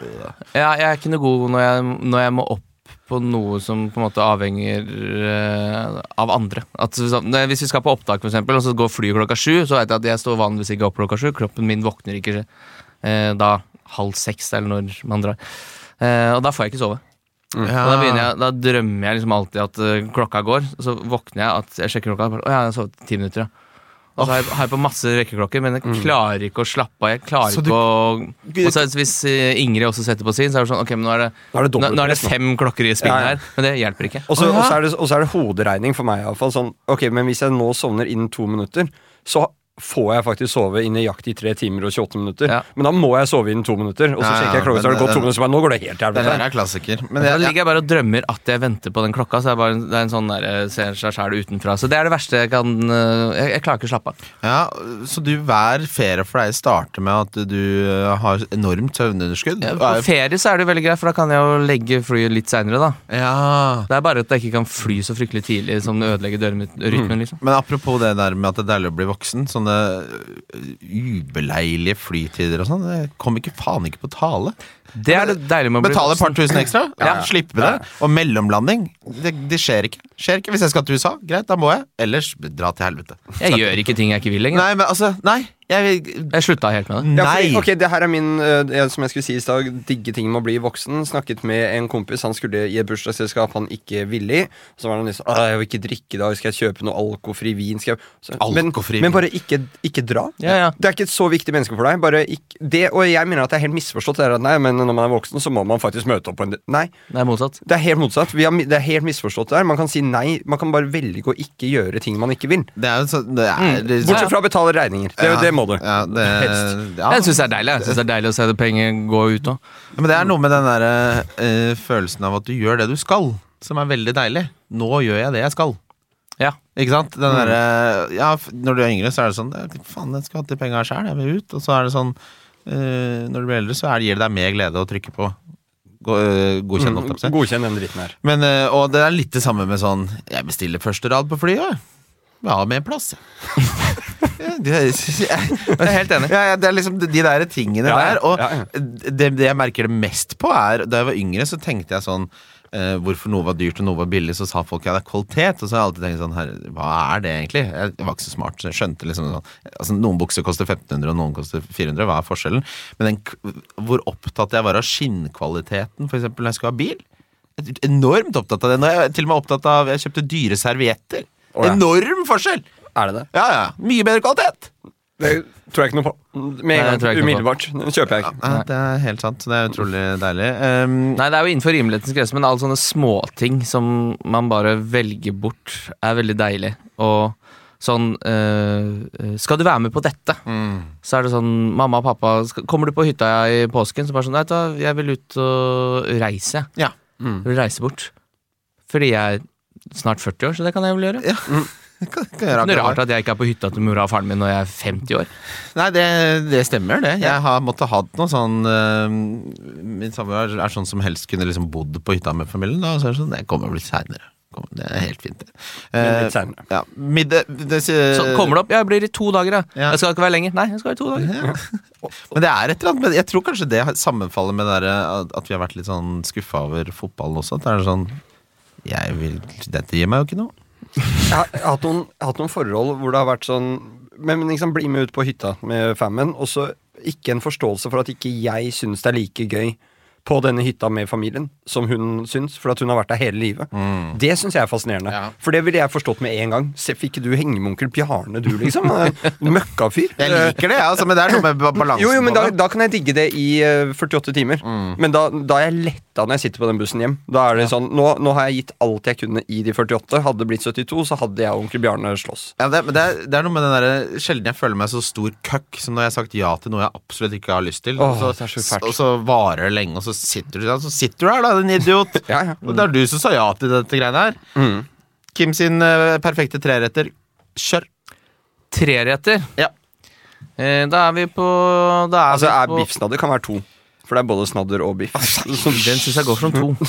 Ja, jeg er ikke noe god når jeg, når jeg må opp på noe som på en måte avhenger eh, av andre. At, sånn, hvis vi skal på opptak for eksempel, og så går flyet klokka sju, så vet jeg at jeg står vanligvis ikke opp klokka sju. Kroppen min våkner ikke eh, da halv seks eller når man drar. Eh, og da får jeg ikke sove. Ja. Og da, begynner jeg, da drømmer jeg liksom alltid at uh, klokka går. Og så våkner jeg at jeg sjekker klokka. Og bare, å ja, jeg har sovet ti minutter, ja. Og så har jeg, har jeg på masse vekkerklokker, men jeg klarer ikke å slappe av. Jeg klarer Så du- ikke å Og så hvis uh, Ingrid også setter på sin, så er det sånn, ok, men nå er det, Nå er det nå, nå er det dobbeltpress nå. fem klokker i spill Ja, ja. her. Men det hjelper ikke. Og så Å, ja. og så er, det- og så er det hoderegning for meg i alle fall. Sånn, ok, men hvis jeg nå sovner innen to minutter, så får jeg faktisk sove i nøyaktig tre timer og tjueåtte minutter. Ja. Men da må jeg sove innen to minutter, og så Ja, ja, sjekker jeg klokka, så har det men gått to den- minutter, så bare, nå går det helt Det jævlig. der er klassiker. Men Da jeg, ligger jeg bare og drømmer at jeg venter på den klokka. Så er det, bare, det er en sånn der, eh, ser seg selv utenfra. Så det er det verste jeg kan uh, jeg, jeg klarer ikke å slappe av. ja, så du hver ferie for deg starter med at du uh, har enormt søvnunderskudd? Ja, på ferie så er det jo veldig greit, for da kan jeg jo legge flyet litt senere, da. Ja. Det er bare at jeg ikke kan fly så fryktelig tidlig som det ødelegger døgnrytmen, liksom. Men apropos det der med at det er deilig å bli voksen, sånne ubeleilige flytider og sånn, det kom ikke faen ikke på tale. Det er det deilige med å bli Betale et par voksen. tusen ekstra, ja, Ja. slippe det. Og mellomlanding, det, det skjer ikke. Skjer ikke. Hvis jeg skal til U S A, greit, da må jeg. Ellers dra til helvete. Jeg gjør ikke ting jeg ikke vil lenger. Nei, men altså, nei. Jeg, Jeg slutta helt med det. Ja, nei. fordi, ok, det her er min, øh, det som jeg skulle si i stad, digge ting med å bli voksen. Snakket med en kompis, han skulle i et bursdagsselskap han ikke ville i. Så var han liksom, «Åh, jeg vil ikke drikke i dag, skal jeg kjøpe noe alkofri vin? Skal jeg? Så, men, Alkofri men vin. bare ikke, ikke dra. Ja, ja. Det er ikke et så viktig menneske for deg. Bare ikke, det, og jeg mener at det er helt misforstått. Det er at, nei, men når man er voksen, så må man faktisk møte opp på en Nei, Det er motsatt. det er helt motsatt. Vi har, mi- det er helt misforstått der. Man kan si nei. Man kan bare velge å ikke gjøre ting man ikke vil. Det er jo så det er, det, Bortsett fra å betale regninger. Det, Ja, det må du. Ja, det, Helst. ja. Jeg syns det er deilig. Jeg synes det er deilig å se det penger gå ut òg. Men det er noe med den der eh, følelsen av at du gjør det du skal, som er veldig deilig. Nå gjør jeg det jeg skal. Ja. Ikke sant? Den der, eh, ja, f- når du er yngre, så er det sånn «Det- Faen, jeg skal ha de penga sjøl, jeg vil ut. Og så er det sånn eh, når du blir eldre, så er det, gir det deg mer glede å trykke på gå, eh, godkjenn. Mm, opptak. Godkjenn den dritten her. Men, eh, og det er litt det samme med sånn Jeg bestiller første rad på flyet, jeg. Ja, med plass. Ja, det, jeg, Jeg er helt enig. ja, ja, det er liksom de der tingene Ja, ja, der. Og ja, ja. det, det jeg merker det mest på, er da jeg var yngre, så tenkte jeg sånn eh, hvorfor noe var dyrt og noe var billig, så sa folk ja, det er kvalitet. Og så har jeg alltid tenkt sånn her, hva er det egentlig? Jeg var ikke så smart, så jeg skjønte liksom sånn altså, noen bukser koster femten hundre, og noen koster fire hundre. Hva er forskjellen? Men den, k- hvor opptatt jeg var av skinnkvaliteten, for eksempel når jeg skulle ha bil. Jeg er Enormt opptatt av det. Nå er jeg til og med opptatt av Jeg kjøpte dyre servietter. Å, ja. Enorm forskjell! Er det det? Ja, ja. Mye bedre kvalitet. Det tror jeg ikke noe på. Med Nei, en det gang, tror jeg ikke noe på. umiddelbart. Den kjøper jeg ikke. Ja, det er helt sant. Det er utrolig deilig. Um, Nei, det er jo innenfor rimelighetens grense, men alle sånne småting som man bare velger bort, er veldig deilig. Og sånn øh, skal du være med på dette? Mm. Så er det sånn, mamma og pappa, skal, kommer du på hytta i påsken? Så bare sånn, nei, da, jeg vil ut og reise. Ja. Mm. Jeg vil reise bort. Fordi jeg er snart førti år, så det kan jeg vel gjøre. Ja. Mm. Kan, kan det er rart at jeg ikke er på hytta til mora og faren min når jeg er femti år. Nei, det, det stemmer det. Jeg har måttet ha noe sånn uh, min samboer er sånn som helst kunne liksom bodd på hytta med familien, da, og så er det sånn, det kommer litt senere. Det er helt fint det. Men litt senere. Uh, ja, middag det, uh, Så kommer det opp, ja, jeg blir i to dager da. Ja. Jeg skal ikke være lenger. Nei, jeg skal være i to dager. Ja. Men det er et eller annet med, jeg tror kanskje det sammenfaller med det der, at vi har vært litt sånn skuffet over fotballen også, at det er sånn, jeg vil, dette gir meg jo ikke noe. Jeg har, jeg har hatt noen, jeg har hatt noen forhold hvor det har vært sånn, men liksom bli med ut på hytta med fammen, og så ikke en forståelse for at ikke jeg synes det er like gøy på denne hytta med familien som hun syns, for at hun har vært der hele livet. Mm. Det synes jeg er fascinerende. Ja. For det ville jeg forstått med en gang. Se, fikk ikke du henge med onkel Bjarne, du liksom? Møkkafyr. Jeg liker det, altså, men det er noe med balansen. Jo, jo, men da, da kan jeg digge det i uh, førtiåtte timer. Mm. Men da, da er jeg letta når jeg sitter på den bussen hjem. Da er det ja. sånn, nå, nå har jeg gitt alt jeg kunne i de førtiåtte. Hadde det blitt syttito, så hadde jeg og onkel Bjarne slåss. Ja, det, men det er, det er noe med den der, sjelden jeg føler meg så stor køkk som når jeg har sagt ja til noe jeg absolutt ikke har lyst til. Åh, og, så, det er så fælt. Og så varer det lenge, og så sitter du der, så sitter du her da, din idiot. ja, ja. Og det er du som sa ja til dette greiene her. Mm. Kim sin uh, perfekte treretter. Kjør. Treretter? Ja. Eh, da er vi på da er Altså, vi er på... biffsnadder kan være to. For det er både snadder og biff. Den synes jeg går som to.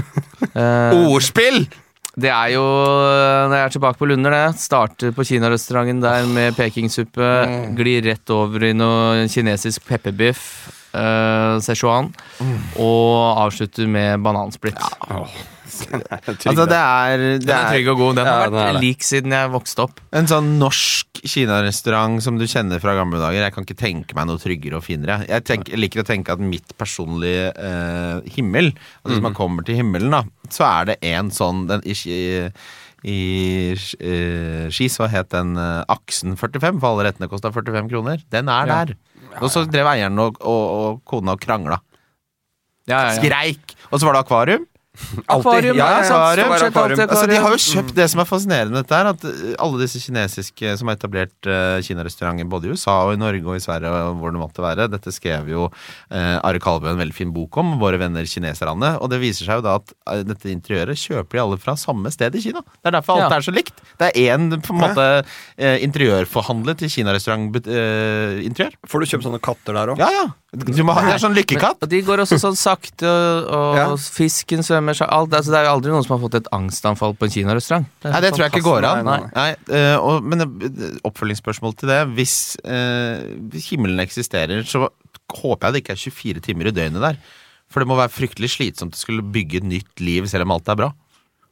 uh, Ordspill! Det er jo, når jeg er tilbake på Lunder det, starter på Kina-restauranten der med pekingsuppe, mm. glir rett over i noe kinesisk pepperbiff, uh, Szechuan, mm. og avslutter med banansplitt. Ja. Oh. Altså det er, det Den er trygg og god. Den ja, har vært lik siden jeg vokste opp. En sånn norsk Kina-restaurant som du kjenner fra gamle dager. Jeg kan ikke tenke meg noe tryggere og finere. Jeg, tenker, jeg liker å tenke at mitt personlige eh, himmel, altså hvis man kommer til himmelen da, så er det en sånn den, i, i, i Ski så het den uh, Aksen førtifem, for alle rettene kostet førtifem kroner. Den er ja. der. Og så drev eieren og, og, og kona og krangla. Ja, ja, ja. Skreik. Og så var det akvarium. Akvarium, ja, ja, akvarium. akvarium. akvarium. Altså, de har jo kjøpt det som er fascinerende med dette her, at alle disse kinesiske som har etablert uh, Kina-restauranter både i U S A og i Norge og i Sverige og hvor det måtte være, dette skrev jo uh, Are Kalvø en veldig fin bok om, våre venner kineserne, og det viser seg jo da at uh, dette interiøret kjøper de alle fra samme sted i Kina. Det er derfor alt ja. er så likt. Det er en på en måte uh, interiørforhandler til Kina-restaurant-interiør. Uh, Får du kjøpt sånne katter der også? Ja, ja. Du må ha, det er sånn lykkekatt. Men, de går også sånn sakte, og, og ja. fisken svømmer seg alt. Altså, det er jo aldri noen som har fått et angstanfall på en kinarestaurant. Nei, det tror jeg ikke går an. Nei. Nei, uh, og, men uh, oppfølgingsspørsmål til det. Hvis uh, himmelen eksisterer, så håper jeg det ikke er tjuefire timer i døgnet der. For det må være fryktelig slitsomt å skulle bygge et nytt liv selv om alt er bra.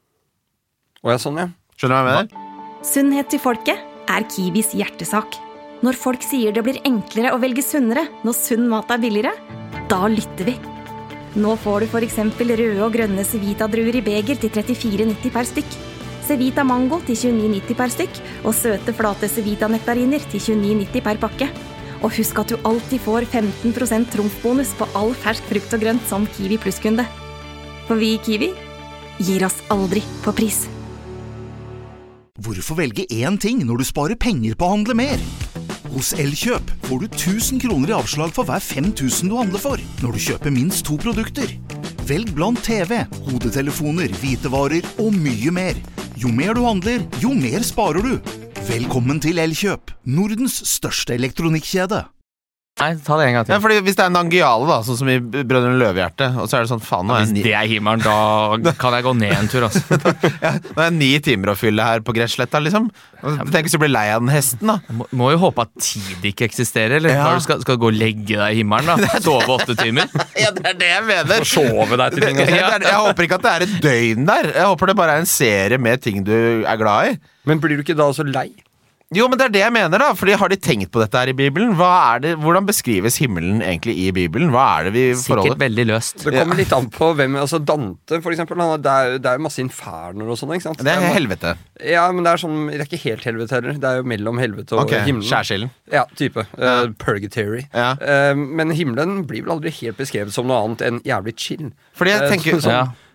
Å ja, sånn ja. Skjønner du hva jeg mener? Sunnhet til folket er Kiwis hjertesak. Når folk sier det blir enklere å velge sunnere når sunn mat er billigere, da lytter vi. Nå får du for eksempel røde og grønne Cevita-druer i beger til trettifire nitti per stykk. Cevita Mango til tjueni nitti per stykk, og søte flate Cevita-nektariner til tjueni nitti per pakke. Og husk at du alltid får femten prosent trumfbonus på all fersk frukt og grønt som Kiwi Plus-kunde. For vi i Kiwi gir oss aldri på pris. Hvorfor velge én ting når du sparer penger på å handle mer? Hos Elkjøp får du tusen kroner i avslag for hver fem tusen du handler for, når du kjøper minst to produkter. Velg blant T V, hodetelefoner, hvitevarer og mye mer. Jo mer du handler, jo mer sparer du. Velkommen til Elkjøp, Nordens største elektronikkjede. Nei, ta det en gang til. Ja, fordi hvis det er Nangiale da, sånn som i Brødrene Løvehjerte, og så er det sånn, faen, nå er Hvis ni... det er himmelen, da kan jeg gå ned en tur, altså. Ja, nå er ni timer å fylle her på Gressletta, liksom. Tenk hvis du blir lei av den hesten, da. Må, må jo håpe at tid ikke eksisterer, eller? Ja. Du skal, skal du gå og legge deg i himmelen, da? Sove åtte timer? Ja, det er det jeg mener. Og sove deg til ting. Jeg, jeg, jeg håper ikke at det er et døgn der. Jeg håper det bare er en serie med ting du er glad i. Men blir du ikke da så lei? Jo, men det er det jeg mener da, fordi har de tenkt på dette her i Bibelen? Hva er det, hvordan beskrives himmelen egentlig i Bibelen? Hva er det vi forholder? Sikkert veldig løst. Det kommer litt an på hvem, altså Dante for eksempel, han, det er jo masse inferner og sånn, ikke sant? Det er helvete. Ja, men det er sånn, det er ikke helt helvete heller, det er jo mellom helvete og okay, himmelen. Skjærsilden. Ja, type. Uh, purgatory. Ja. Uh, men himmelen blir vel aldri helt beskrevet som noe annet enn jævlig chill. Fordi jeg tenker... Uh, sånn, ja.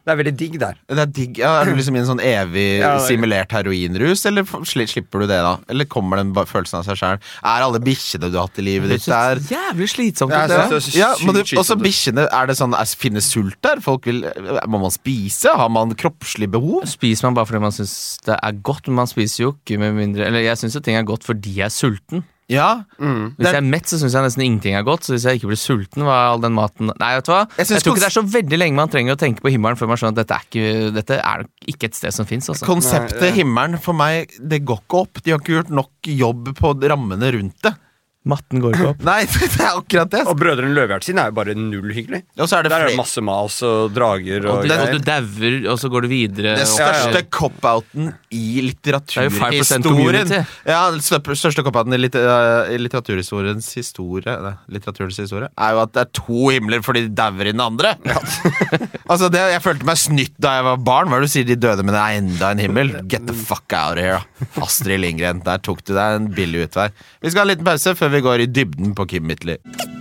Det er veldig digg der. Det er digg, ja, Er du liksom i en sånn evig Ja, det er- simulert heroinrus, eller f- sli- slipper du det da? Eller kommer den ba- følelsen av seg selv? Er alle bikkjene du har hatt i livet ditt der? Jævlig slitsomt Jeg ut, det. synes det er så Ja, men du, sykt også slitsomt. bikkjene, er det sånn, er, finnes sult der? Folk vil, må man spise? Har man kroppslig behov? Spiser man bare fordi man syns det er godt, men man spiser jo ikke med mindre Eller jeg syns jo ting er godt fordi jeg er sulten. Ja, Mm. Hvis jeg er mett, så syns jeg nesten ingenting er godt. Så hvis jeg ikke blir sulten, hva er all den maten Nei, vet du hva? Jeg Jeg, synes tror ikke kons- det er så veldig lenge man trenger å tenke på himmelen før man skjønner at dette er ikke, dette er nok ikke et sted som fins. Altså. konseptet Nei, ja. himmelen for meg, det går ikke opp. De har ikke gjort nok jobb på rammene rundt det. Matten går ikke opp. Nei, det er akkurat det. Og Brødrene Løvehjert sin er jo bare null hyggelig. Og så er det Der er det flere. masse mas og drager og Og du, det- og du dauer, og så går du videre. Det og- største Ja, ja. cop-outen i Det er jo five percent litteraturhistorien. community. Ja, det største største cop-outen i, litt, i litteraturhistoriens historie nei, litteraturens historie er jo at det er to himler fordi de dauer i den andre. Altså, det, Jeg følte meg snytt da jeg var barn. Hva er det du sier, de døde, men det er enda en himmel? Get the fuck out of here, da. Astrid Lindgren, der tok du deg en billig utvei. Vi skal ha en liten pause før vi går i dybden på Kim Midtly.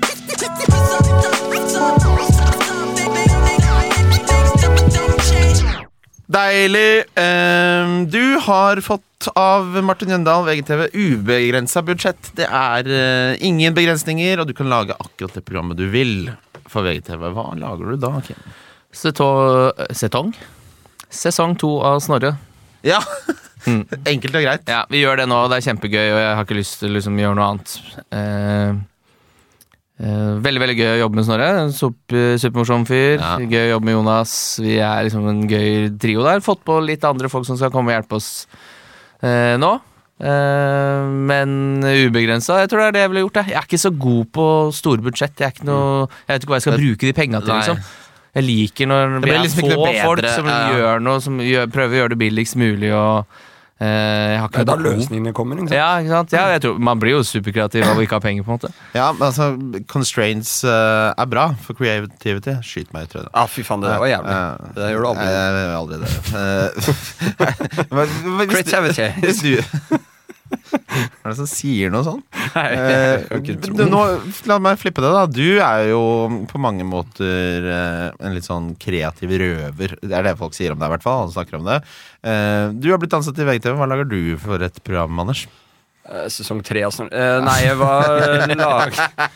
Deilig. Ehm, du har fått av Martin Jøndal, V G T V, ubegrensa budsjett. Det er eh, ingen begrensninger, og du kan lage akkurat det programmet du vil for V G T V. Hva lager du da, Kim? Seto- Setong? Sesong to av Snorre. Ja, enkelt og greit. Ja, vi gjør det nå, det er kjempegøy, og jeg har ikke lyst til å liksom, gjøre noe annet. Eh, eh, veldig, veldig gøy å jobbe med Snorre. En sup- supermorsom fyr. Ja. Gøy å jobbe med Jonas. Vi er liksom en gøy trio der. Fått på litt andre folk som skal komme og hjelpe oss eh, nå. Eh, men ubegrensa, jeg tror det er det jeg ville gjort. Jeg, jeg er ikke så god på store budsjett. Jeg, er ikke noe, jeg vet ikke hva jeg skal bruke de penga til, Nei. liksom. Jeg liker når Det vi blir er liksom få ikke noe bedre, folk som ja. gjør noe, som gjør, prøver å gjøre det billigst mulig, og eh, jeg har Det ikke er da noe behov. løsningene kommer. Ikke sant? Ja, ikke sant? Ja, jeg tror, man blir jo superkreativ av å ikke ha penger, på en måte. Ja, men altså, constraints eh, er bra for creativity. Skyt meg i trynet. Ah, fy faen, det der var jævlig. Ja. Det gjør du aldri. Nei, jeg gjør aldri det. Eh, hva- hva- hvis du- Creativity. Hvis du Hva er det som sier noe sånn? Nei, Eh, jeg kan ikke tro du, nå, la meg flippe det, da. Du er jo på mange måter eh, en litt sånn kreativ røver. Det er det folk sier om deg, i hvert fall. Han snakker om det. Eh, du har blitt ansatt i V G T V. Hva lager du for et program, Anders? Eh, Sesong tre av Snorre. Eh, nei, jeg var lag...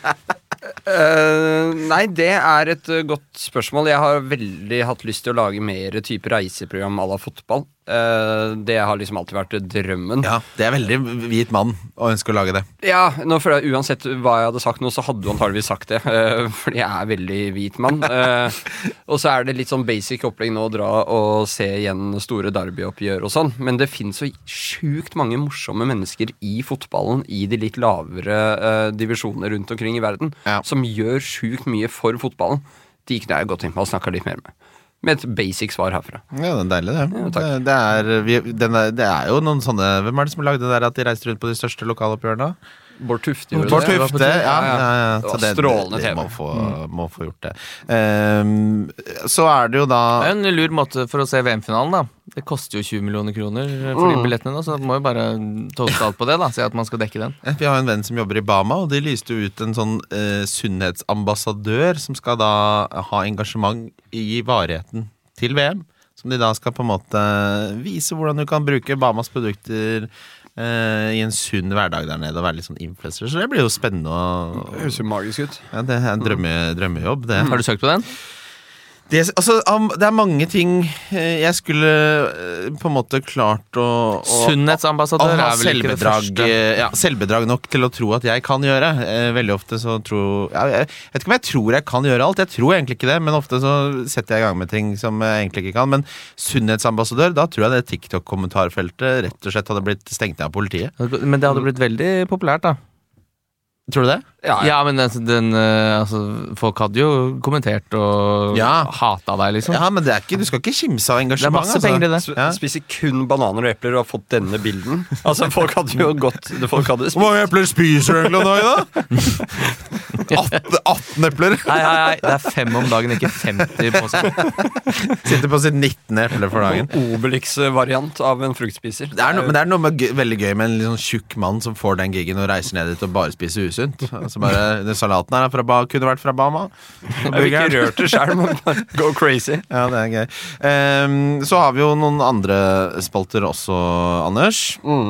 Eh, nei, det er et eh, godt spørsmål. Jeg har veldig hatt lyst til å lage mer type reiseprogram à la fotball. Eh, det har liksom alltid vært drømmen. Ja, det er veldig hvit mann å ønske å lage det. Ja, nå føler jeg Uansett hva jeg hadde sagt nå, så hadde du antageligvis sagt det. eh, Fordi jeg er veldig hvit mann. Eh, og så er det litt sånn basic opplegg nå å dra og se igjen store derbyoppgjør og sånn. Men det finnes så sjukt mange morsomme mennesker i fotballen i de litt lavere eh, divisjoner rundt omkring i verden, Ja. som gjør sjukt mye for fotballen. De kunne jeg godt tenkt meg å snakke litt mer med. Med et basic svar herfra. Ja, det er deilig, det. Ja, takk. det, det, er, vi, den er, det er jo noen sånne Hvem er det som har lagd det der at de reiste rundt på de største lokaloppgjørene? Bård Tufte gjorde Bård det. var på Tufte, tur. ja. Ja, ja. ja, ja. Det Så var strålende de T V. Må få, må få gjort det. Ehm, så er det jo da Det er en lur måte for å se V M-finalen, da. Det koster jo tjue millioner kroner for de billettene nå, så da må jo bare toste alt på det, da. Si at man skal dekke den. Vi har en venn som jobber i Bama, og de lyste jo ut en sånn eh, sunnhetsambassadør som skal da ha engasjement i varigheten til V M. Som de da skal på en måte vise hvordan du kan bruke Bamas produkter eh, i en sunn hverdag der nede og være litt sånn influencer. Så det blir jo spennende. Det Og, høres jo magisk ut. ja, det er en drømme, drømmejobb, det. Har du søkt på den? Det, altså, am- det er mange ting eh, jeg skulle eh, på en måte klart å, å Sunnhetsambassadør å ha er vel ikke det selvbedrag, første. eh, ja, selvbedrag nok til å tro at jeg kan gjøre. Eh, veldig ofte så tror ja, Jeg vet ikke om jeg tror jeg kan gjøre alt. Jeg tror egentlig ikke det, men ofte så setter jeg i gang med ting som jeg egentlig ikke kan. Men sunnhetsambassadør, da tror jeg det TikTok-kommentarfeltet rett og slett hadde blitt stengt ned av politiet. Men det hadde blitt veldig populært, da. Tror du det? Ja, Ja, men altså, den, eh, altså, folk hadde jo kommentert og Ja. hata deg, liksom. Ja, men det er ikke, du skal ikke kimse av Det er engasjement. masse penger i det. Sp- Ja. Spiser kun bananer og epler og har fått denne bilden. Altså, folk hadde jo gått det Folk hadde Hvor mange epler spiser du egentlig nå, Ida? atten, atten epler. Nei, nei, nei, det er fem om dagen, ikke femti på seg. Sitter på sitt nittende eple for dagen. Obelix-variant av en fruktspiser. Det er no, men det er noe med gøy, veldig gøy med en litt sånn tjukk mann som får den gigen og reiser ned dit og bare spiser kjempesunt. Altså bare, den salaten her er fra ba, kunne vært fra Bama. Jeg har ikke rørt det selv, men bare go crazy. Ja, det er gøy. Um, så har vi jo noen andre spalter også, Anders. Mm.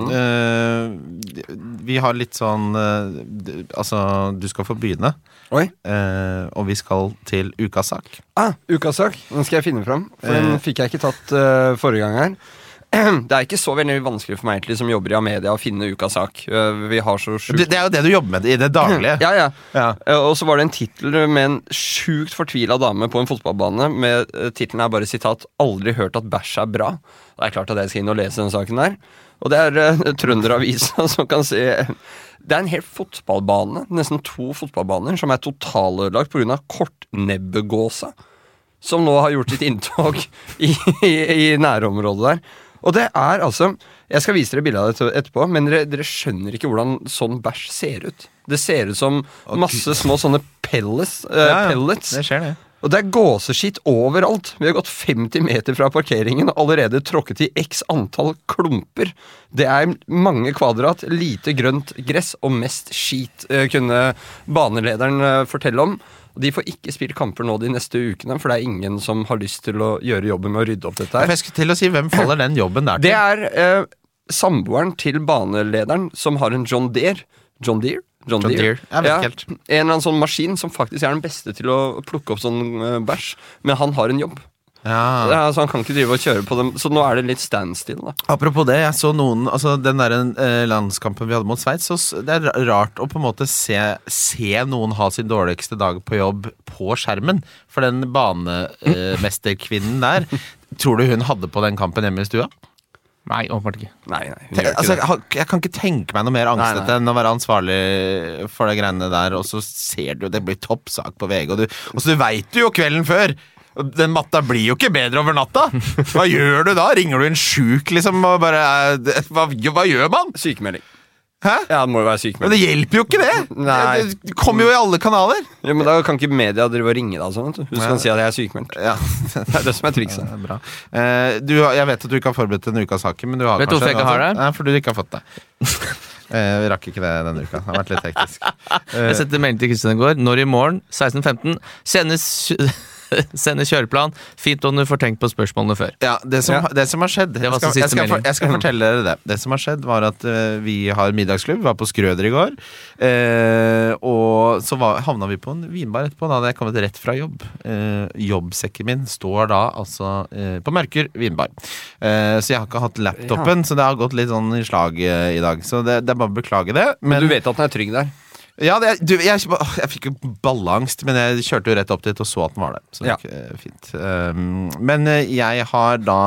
Uh, vi har litt sånn uh, altså, du skal få begynne. Oi. Uh, og vi skal til ukas sak. Ah, ukas sak. Den skal jeg finne fram. For den fikk jeg ikke tatt uh, forrige gang her. Det er ikke så veldig vanskelig for meg egentlig som jobber i Amedia å finne ukas sak. Vi har så sjukt... Det, det er jo det du jobber med i det daglige. Ja, ja. Ja. Og så var det en titel med en sjukt fortvilet dame på en fotballbane med titelen er bare sitat «Aldri hørt at bæsj er bra». Det er klart at jeg skal inn og lese den saken der. Og det er uh, Trønderavisa som kan se... Det er en helt fotballbane, nesten to fotballbaner, som er totalødelagt på grunn av kortnebbegåsa, som nå har gjort sitt inntog i, i, i nærområdet der. Og det er altså, jeg skal vise dere bildet av det etterpå, men dere, dere skjønner ikke hvordan sånn bæsj ser ut. Det ser ut som masse små sånne pellets. Uh, ja, ja. pellets. Det skjer det. Og det er gåseskitt overalt. Vi har gått femti meter fra parkeringen og allerede tråkket i x antall klumper. Det er mange kvadrat, lite grønt gress og mest skit, uh, kunne banelederen uh, fortelle om. De får ikke spille kamper nå de neste ukene, for det er ingen som har lyst til å gjøre jobben med å rydde opp dette her. Jeg skulle til å si, hvem faller den jobben der til? Det er eh, samboeren til banelederen som har en John Deere. John Deere? John, John Deere. Deere. Jeg vet ikke helt. En eller annen sånn maskin som faktisk er den beste til å plukke opp sånn uh, bæsj, men han har en jobb. Ja. Ja, så han kan ikke drive og kjøre på dem. Så nå er det litt standstill da. Apropos det, jeg så noen, altså den der eh, landskampen vi hadde mot Sveits, så s- det er rart å på en måte se, se noen ha sin dårligste dag på jobb på skjermen. For den banemesterkvinnen der, tror du hun hadde på den kampen hjemme i stua? Nei, åpenbart ikke. Nei, nei, hun Te- gjør ikke altså, det. jeg, har- jeg kan ikke tenke meg noe mer angstete Nei, nei. enn å være ansvarlig for det greiene der, og så ser du, det blir toppsak på V G, og du, og så du vet du jo kvelden før. Den matta blir jo ikke bedre over natta. Hva gjør du da? Ringer du en sjuk liksom og bare eh, hva, hva gjør man? Sykemelding. Hæ? Ja, det må jo være Men sykemelding. det hjelper jo ikke det. Nei. Det kommer jo i alle kanaler. Ja, men da kan ikke media drive og ringe deg og sånn, vet du. Hun skal si at jeg er sykemeldt. Ja, Det er det som er trikset. det er bra. Eh, du, har- jeg vet at du ikke har forberedt en uke av saken, men du har Vet du kanskje hvorfor jeg ikke har det? Nei, fordi du ikke har fått det. Eh, vi rakk ikke det denne uka. Det har vært litt hektisk. Eh, Jeg setter melding til Kristian i går. Når i morgen, seksten femten, sendes Sendes kjøreplan. Fint om du får tenkt på spørsmålene før. Ja, det som, Ja. det som har skjedd Det jeg var skal, altså siste jeg, skal, for- melding. jeg skal fortelle dere det. Det som har skjedd var at eh, vi har middagsklubb. Vi var på Skrøder i går. eh, Og så var, havna vi på en vinbar etterpå. Da hadde jeg kommet rett fra jobb. Eh, jobbsekken min står da altså eh, på Mørker vinbar. Eh, Så jeg har ikke hatt laptopen, så det har gått litt sånn i slag eh, i dag. Så det, det er bare å beklage det. Men du vet at den er trygg der. Ja, det, du, jeg, åh, jeg fikk jo balleangst, men jeg kjørte jo rett opp dit og så at den var der. Så det Ja. gikk eh, fint. Um, men eh, jeg har da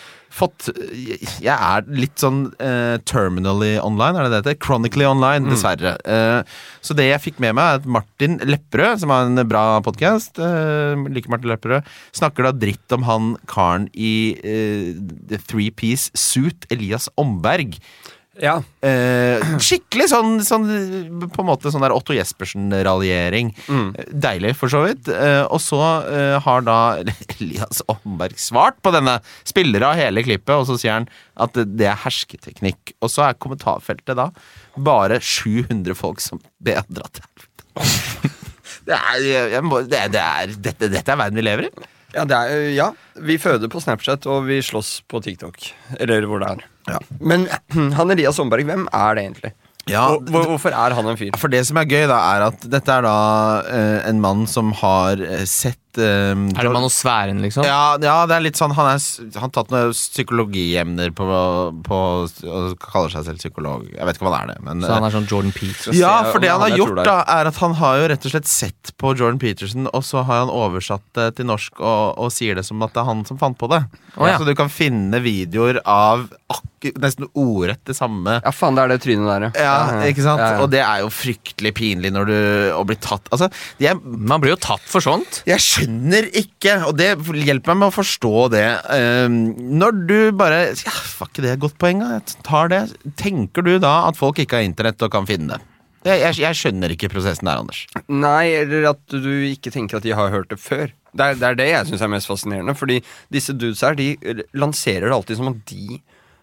fått Jeg er litt sånn eh, terminally online, er det det heter? Chronically online, dessverre. Eh, så det jeg fikk med meg, er at Martin Lepperød, som har en bra podcast, eh, liker Martin Lepperød, snakker da dritt om han karen i eh, The Three Piece Suit, Elias Omberg. Ja. Eh, skikkelig sånn, sånn på en måte sånn der Otto Jespersen-raljering. Eh, Deilig, for så vidt. Eh, og så eh, har da Elias Omberg svart på denne spillere av hele klippet, og så sier han at det, det er hersketeknikk. Og så er kommentarfeltet da bare sju hundre folk som ber han dra til helvete. Det er, jeg må, det er, det er dette, dette er verden vi lever i. Ja, det er, ja, vi føder på Snapchat, og vi slåss på TikTok. Eller hvor det er. Ja. Men han Elias Omberg, hvem er det egentlig? Ja, Og, hvor, hvorfor er han en fyr? For det som er gøy, da, er at dette er da eh, en mann som har eh, sett eh, Er det manosfæren, liksom? Ja, ja, det er litt sånn. Han har han tatt noen psykologiemner på, på og kaller seg selv psykolog. Jeg vet ikke hva det er, det. Men, Så han er sånn Jordan Peterson? se ja, om for det han han- har jeg tror gjort, det da er at han har jo rett og slett sett på Jordan Peterson, og så har han oversatt det til norsk og, og sier det som at det er han som fant på det. Å, ja. Så du kan finne videoer av akkurat nesten ordrett det samme. Ja, faen, det er det trynet der, Ja, ikke sant? Ja, ja. Og det er jo fryktelig pinlig når du å bli tatt. Altså, jeg, Man blir jo tatt for sånt. jeg skjønner ikke, og det hjelper meg med å forstå det. Um, når du bare ja, var ikke det et godt poeng? Da? Jeg tar det. Tenker du da at folk ikke har internett og kan finne det? Jeg, jeg, jeg skjønner ikke prosessen der, Anders. Nei, eller at du ikke tenker at de har hørt det før. Det er det, er det jeg synes er mest fascinerende. Fordi disse dudes her, de lanserer det alltid som at de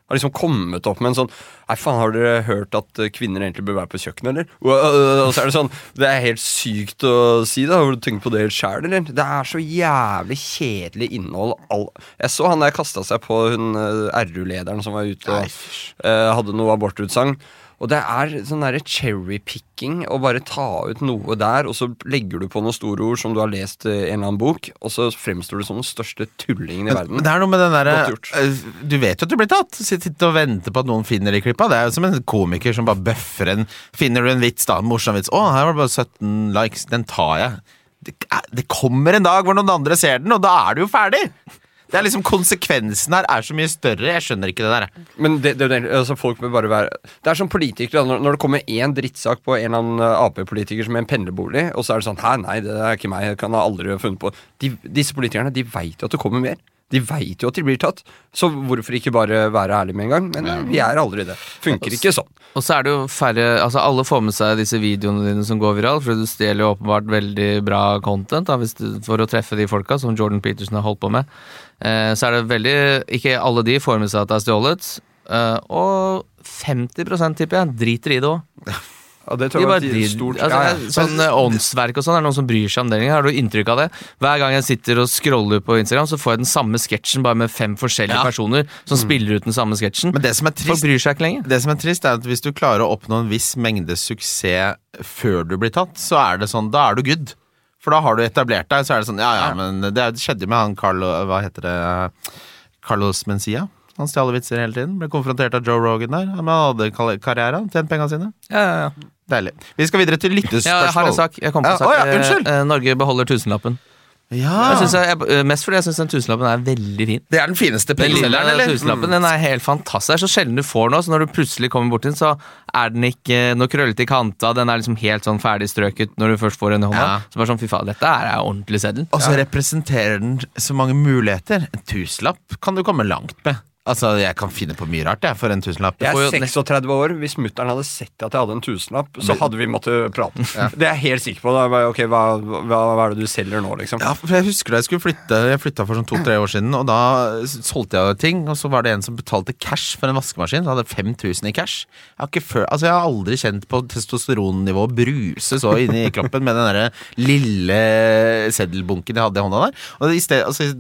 har liksom kommet opp med en sånn Nei, faen, har dere hørt at kvinner egentlig bør være på kjøkkenet, eller? Og så er det sånn Det er helt sykt å si det. Har du tenkt på det helt selv, eller? Det er så jævlig kjedelig innhold. All... Jeg så han der kastet seg på hun R U-lederen som var ute og uh, hadde noe abortutsagn. Og det er sånn der cherry-picking å bare ta ut noe der, og så legger du på noen store ord som du har lest i en eller annen bok, og så fremstår du som den største tullingen i verden. Men det er noe med den der Du vet jo at du blir tatt. Sitt og vente på at noen finner i klippa. Det er jo som en komiker som bare bøffer en Finner du en vits da, en morsom vits. Å, her var det bare sytten likes. Den tar jeg. Det, det kommer en dag hvor noen andre ser den, og da er du jo ferdig. Det er liksom konsekvensen her er så mye større. Jeg skjønner ikke det der. Men det, det, altså folk må bare være Det er som politikere når, når det kommer en drittsak på en eller annen A P-politiker som er en pendlerbolig, og så er det sånn Hæ, nei, det er ikke meg, jeg kan ha aldri funnet på de, Disse politikerne, de vet jo at det kommer mer. De vet jo at de blir tatt. Så hvorfor ikke bare være ærlig med en gang? Men ja. Vi er aldri det. Funker ikke sånn. Og så er det jo færre Altså alle får med seg disse videoene dine som går viral, for du stjeler jo åpenbart veldig bra content da, hvis du, for å treffe de folka som Jordan Peterson har holdt på med. Eh, så er det veldig Ikke alle de får med seg at det er stjålet. Eh, og femti prosent tipper jeg driter i det også. Ja, det tror jeg de var et stort altså, ja, ja. Sånn åndsverk og sånn, er det noen som bryr seg om det? Har du inntrykk av det? Hver gang jeg sitter og scroller på Instagram, så får jeg den samme sketsjen, bare med fem forskjellige ja. personer som mm. spiller ut den samme sketsjen. Men det som er trist, folk bryr seg ikke lenger. Det som er trist er at hvis du klarer å oppnå en viss mengde suksess før du blir tatt, så er det sånn, da er du good. For da har du etablert deg, så er det sånn, ja ja, men det skjedde jo med han Carlo, hva heter det, Carlos Mencia. Han stjal vitser hele tiden, ble konfrontert av Joe Rogan der. Han hadde karriere, tjent pengene sine. Ja, ja, ja. Deilig. Vi skal videre til lyttespørsmål. Ja, jeg har en sak. Jeg kom på en ja, sak. Å, ja, unnskyld. Eh, Norge beholder tusenlappen. Ja. Jeg synes jeg, mest fordi jeg synes den tusenlappen er veldig fin. Det er den fineste pengeselgeren, eller? Tusenlappen, den er helt fantastisk. Det er så sjelden du får noe, så når du plutselig kommer bort til den, så er den ikke noe krøllete i kanta. Den er liksom helt sånn ferdigstrøket når du først får den i hånda. Ja. Så bare sånn, fy faen, dette er ordentlig seddel. Og så ja. representerer den så mange muligheter. En tusenlapp kan du komme langt med. Altså, jeg kan finne på mye rart, jeg, for en tusenlapp. Jeg er seksogtredve år. Hvis mutteren hadde sett at jeg hadde en tusenlapp, så hadde vi måttet prate. Ja. Det er jeg helt sikker på. Da. Ok, hva, hva, hva er det du selger nå, liksom? Ja, for jeg husker da jeg skulle flytte. Jeg flyttet for sånn to-tre år siden, og da solgte jeg ting, og så var det en som betalte cash for en vaskemaskin. Så hadde fem tusen i cash. Jeg har, ikke før, altså, jeg har aldri kjent på testosteronnivå bruse så inni kroppen med den der lille seddelbunken jeg hadde i hånda der. Og i sted, altså,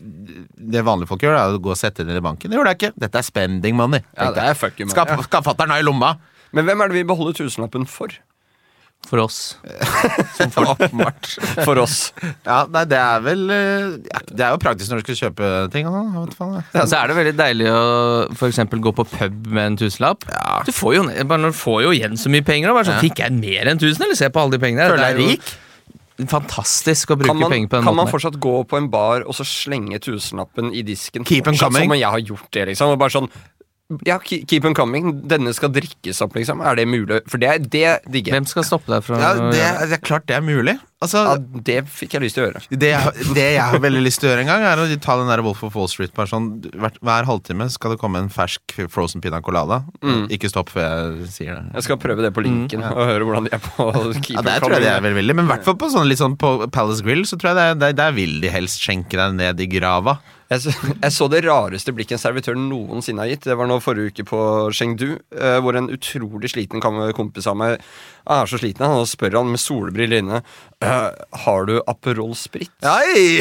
det vanlige folk gjør er å gå og sette den i banken. Det gjør det ikke. Dette er spending money. Ja, det er fucking money. Skal, skal fatteren ha i lomma. Men hvem er det vi beholder tusenlappen for? For oss. Som for åpenbart. For oss. Ja, nei, det er vel ja, det er jo praktisk når du skal kjøpe ting. Da. Ja, så er det veldig deilig å for eksempel gå på pub med en tusenlapp. Ja. Du får jo, bare, du får jo igjen så mye penger. Bare sånn, ja. Fikk jeg mer enn tusen, eller se på alle de pengene? Føler deg rik? Fantastisk å bruke man, penger på den kan måten. Kan man fortsatt gå på en bar og så slenge tusenlappen i disken? Keep on coming. Som jeg har gjort det, liksom. Og bare sånn, ja, keep on coming. Denne skal drikkes opp, liksom. Er det mulig? For det, det digger jeg. Hvem skal stoppe deg fra ja, det, det er klart det er mulig. Altså, ja, det fikk jeg lyst til å gjøre. Det jeg, det jeg har veldig lyst til å gjøre en gang, er å ta den der Wolf of Wall Street. Bare sånn, hver, hver halvtime skal det komme en fersk frozen pina colada. Mm. Ikke stopp før jeg sier det. Jeg skal prøve det på linken mm. og høre hvordan de er på keep ja, det tror jeg det er veldig, veldig. Men i hvert fall på sånn, litt sånn på Palace Grill, så tror jeg det, der, der vil de helst skjenke deg ned i grava. Jeg så, jeg så det rareste blikket en servitør noensinne har gitt. Det var nå forrige uke på Chengdu, uh, hvor en utrolig sliten kompis av meg er så sliten, han spør han med solbriller inne uh, har du Aperol Spritz? Nei!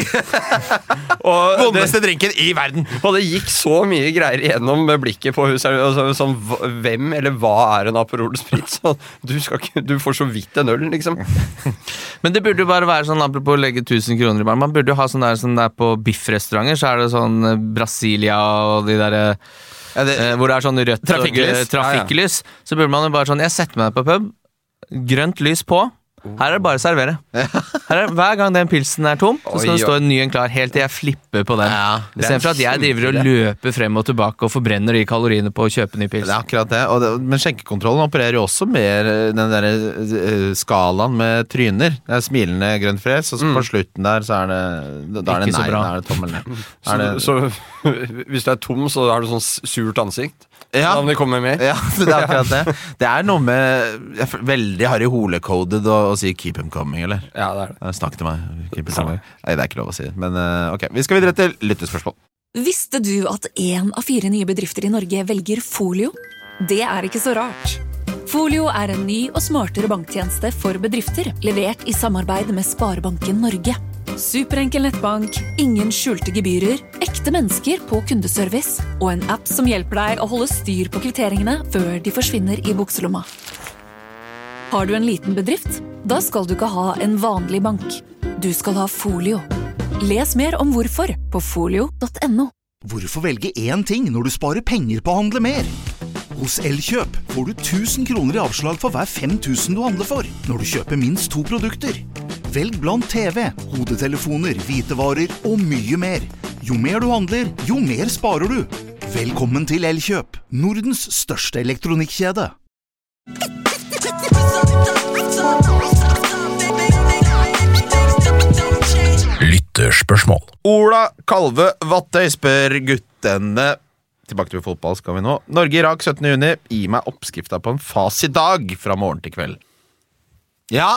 Vondeste drinken i verden. Og det gikk så mye greier igjennom med blikket på huset altså, sånn, hvem eller hva er en Aperol Spritz? Du, skal ikke, du får så vidt en øl, liksom. Men det burde jo bare være sånn, apropos å legge tusen kroner i bar, man burde jo ha sånn der, sånn der på biffrestauranter, så er det sånn Brasilia og de der ja, det, eh, hvor det er sånn rødt trafikklys, trafikklys. Ja, ja. Så burde man jo bare sånn, jeg setter meg på pub, grønt lys på. Her er det bare å servere. Her er, hver gang den pilsen er tom, så skal det stå en ny en klar helt til jeg flipper på den. Ja, I stedet for at jeg driver og løper frem og tilbake og forbrenner de kaloriene på å kjøpe ny pils. Det er akkurat det, og det men skjenkekontrollen opererer jo også med den der uh, skalaen med tryner. Det er smilende grønt fres, og så mm. på slutten der så er det da er det nei, da er det tommel ned. Så, det, så hvis du er tom, så er det sånn surt ansikt? Ja, om vi kommer med. Ja, det er akkurat det. Det er noe med veldig Harry Hole-coded å, å si 'keep him coming', eller? Ja, det er det. Snakk til meg. Keep him coming. Nei, det er ikke lov å si. Men uh, ok, vi skal videre til lyttespørsmål. Visste du at en av fire nye bedrifter i Norge velger Folio? Det er ikke så rart. Folio er en ny og smartere banktjeneste for bedrifter, levert i samarbeid med Sparebanken Norge. Superenkel nettbank, ingen skjulte gebyrer, ekte mennesker på kundeservice og en app som hjelper deg å holde styr på kvitteringene før de forsvinner i bukselomma. Har du en liten bedrift? Da skal du ikke ha en vanlig bank. Du skal ha Folio. Les mer om hvorfor på folio punktum no. Hvorfor velge én ting når du sparer penger på å handle mer? Hos Elkjøp får du tusen kroner i avslag for hver fem tusen du handler for, når du kjøper minst to produkter. Velg blant T V, hodetelefoner, hvitevarer og mye mer. Jo mer du handler, jo mer sparer du. Velkommen til Elkjøp, Nordens største elektronikkjede. Lytterspørsmål. Ola Kalve Vattøy spør guttene. Tilbake til fotball skal vi nå. Norge-Irak syttende juni. Gi meg oppskrifta på en fasidag fra morgen til kveld. Ja,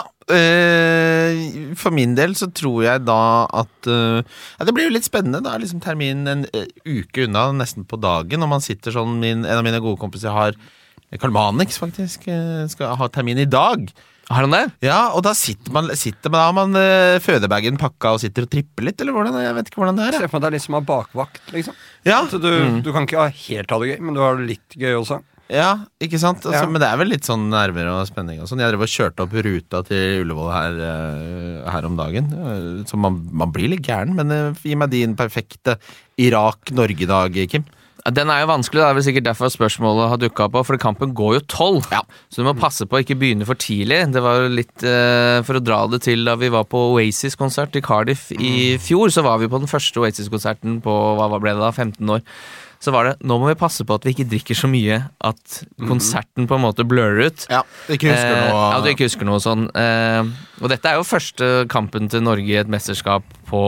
øh, for min del så tror jeg da at øh, ja, det blir jo litt spennende. Da er liksom terminen en øh, uke unna, nesten på dagen. Og man sitter sånn, min, en av mine gode kompiser har Karl Manix faktisk, øh, skal ha termin i dag. Har han det? Ja, og da sitter man, sitter man, da har man uh, fødebagen pakka og sitter og tripper litt, eller hvordan? Jeg vet ikke hvordan det er. Se for meg det er litt som å ha bakvakt, liksom. Ja. Så du, mm. du kan ikke ha helt ha det gøy, men du har det litt gøy også. Ja, ikke sant? Altså, ja. Men det er vel litt sånn nerver og spenning og sånn. Jeg drev og kjørte opp ruta til Ullevål her, uh, her om dagen. Uh, så man, man blir litt gæren, men uh, gi meg din perfekte Irak-Norge-dag, Kim. Den er jo vanskelig, det er vel sikkert derfor spørsmålet har dukket på, for kampen går jo tolv, ja. Så du må passe på å ikke begynne for tidlig. Det var jo litt, eh, for å dra det til da vi var på Oasis-konsert i Cardiff i fjor, så var vi på den første Oasis-konserten på, hva ble det da, femten år. Så var det, nå må vi passe på at vi ikke drikker så mye at konserten på en måte blurrer ut. Ja, du ikke husker noe. Eh, ja, du ikke husker noe sånn. Eh, og dette er jo første kampen til Norge i et mesterskap på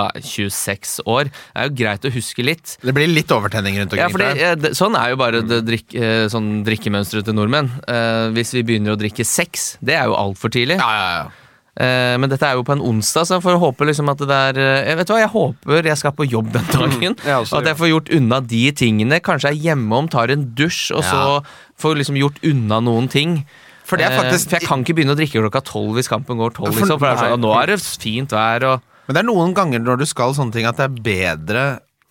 tjueseks år. Det er jo greit å huske litt. Det blir litt overtenning rundt omkring. Ja, fordi, eh, det, sånn er jo bare det drikk, eh, sånn drikkemønstret til nordmenn. Eh, hvis vi begynner å drikke seks, det er jo alt for tidlig. Ja, ja, ja. Eh, men dette er jo på en onsdag, så jeg får håpe liksom at det er Jeg vet hva, jeg håper jeg skal på jobb den dagen. Ja, også, og at jeg får gjort unna de tingene. Kanskje jeg er hjemme om, tar en dusj, og Ja. så får liksom gjort unna noen ting. For det er faktisk eh, For jeg kan ikke begynne å drikke klokka tolv hvis kampen går tolv. For- Liksom, for det er sånn, nei. nå er det fint vær og Men det er noen ganger når du skal sånne ting at det er bedre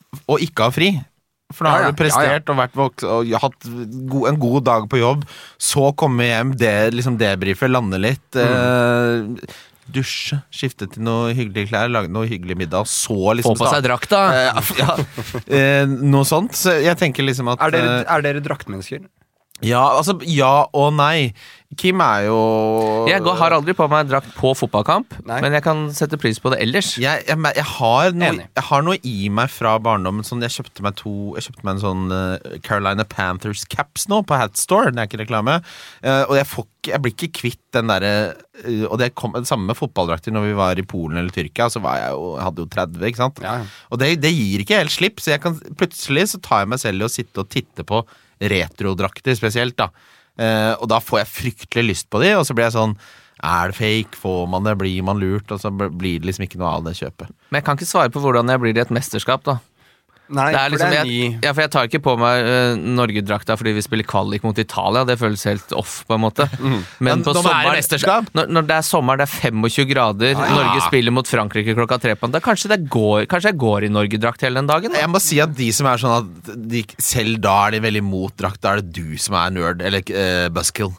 å ikke ha fri. For da Ja, har ja. du prestert og vært vok og hatt go en god dag på jobb, så komme hjem, det, liksom debrife, lande litt, Mm. eh, dusje, skifte til noe hyggelige klær, lage noe hyggelig middag, og så liksom få på seg drakta. Eh, ja, eh, noe sånt. Så jeg tenker liksom at Er dere, eh, er dere draktmennesker? Ja, altså, ja og nei. Kim er jo Jeg går, har aldri på meg drakt på fotballkamp, Nei. men jeg kan sette pris på det ellers. Jeg, jeg, jeg, har noe, Enig. jeg har noe i meg fra barndommen. Sånn, jeg kjøpte meg to Jeg kjøpte meg en sånn uh, Carolina Panthers caps nå på Hat Store. Det er ikke reklame. Uh, og jeg, får ikke, jeg blir ikke kvitt den derre uh, Og det kom det samme med fotballdrakter når vi var i Polen eller Tyrkia. Så var jeg jo, jeg hadde jo tretti, ikke sant? Ja, ja. Og det, det gir ikke helt slipp. Så jeg kan, plutselig så tar jeg meg selv i å sitte og titte på retrodrakter spesielt, da. Uh, og da får jeg fryktelig lyst på de, og så blir jeg sånn er det fake? Får man det? Blir man lurt? Og så blir det liksom ikke noe av det kjøpet. Men jeg kan ikke svare på hvordan jeg blir i et mesterskap, da. Nei, Det er liksom, for det er jeg, ny ja, for jeg tar ikke på meg uh, Norge-drakta fordi vi spiller kvalik mot Italia. Det føles helt off, på en måte. Men Men på når det er sommeren, mesterskap? når, når det er sommer, det er tjuefem grader, Norge spiller mot Frankrike klokka tre på da kanskje, det går, kanskje jeg går i Norge-drakt hele den dagen. Da. Jeg må si at de som er sånn at de, selv da er de veldig mot drakt, da er det du som er nerd, eller uh, buskill.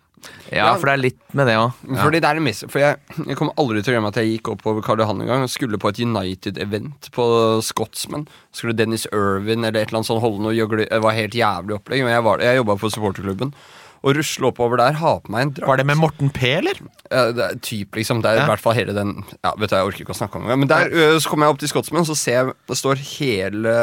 Ja, for det er litt med det òg. Fordi det er det meste For jeg, jeg kommer aldri til å glemme at jeg gikk oppover Karl Johan en gang og skulle på et United-event på Scotsman. Skulle Dennis Irvin eller et eller annet sånt holde noe gjøgle. Det var helt jævlig opplegg. Men jeg, var, jeg jobbet på supporterklubben. Og rusle oppover der, ha på meg en drakt. Var det med Morten P, eller? Ja, det er typ, liksom. Det er Ja. i hvert fall hele den Ja, vet du, jeg orker ikke å snakke om det. Men der ø, så kommer jeg opp til Scotsman, så ser jeg det står hele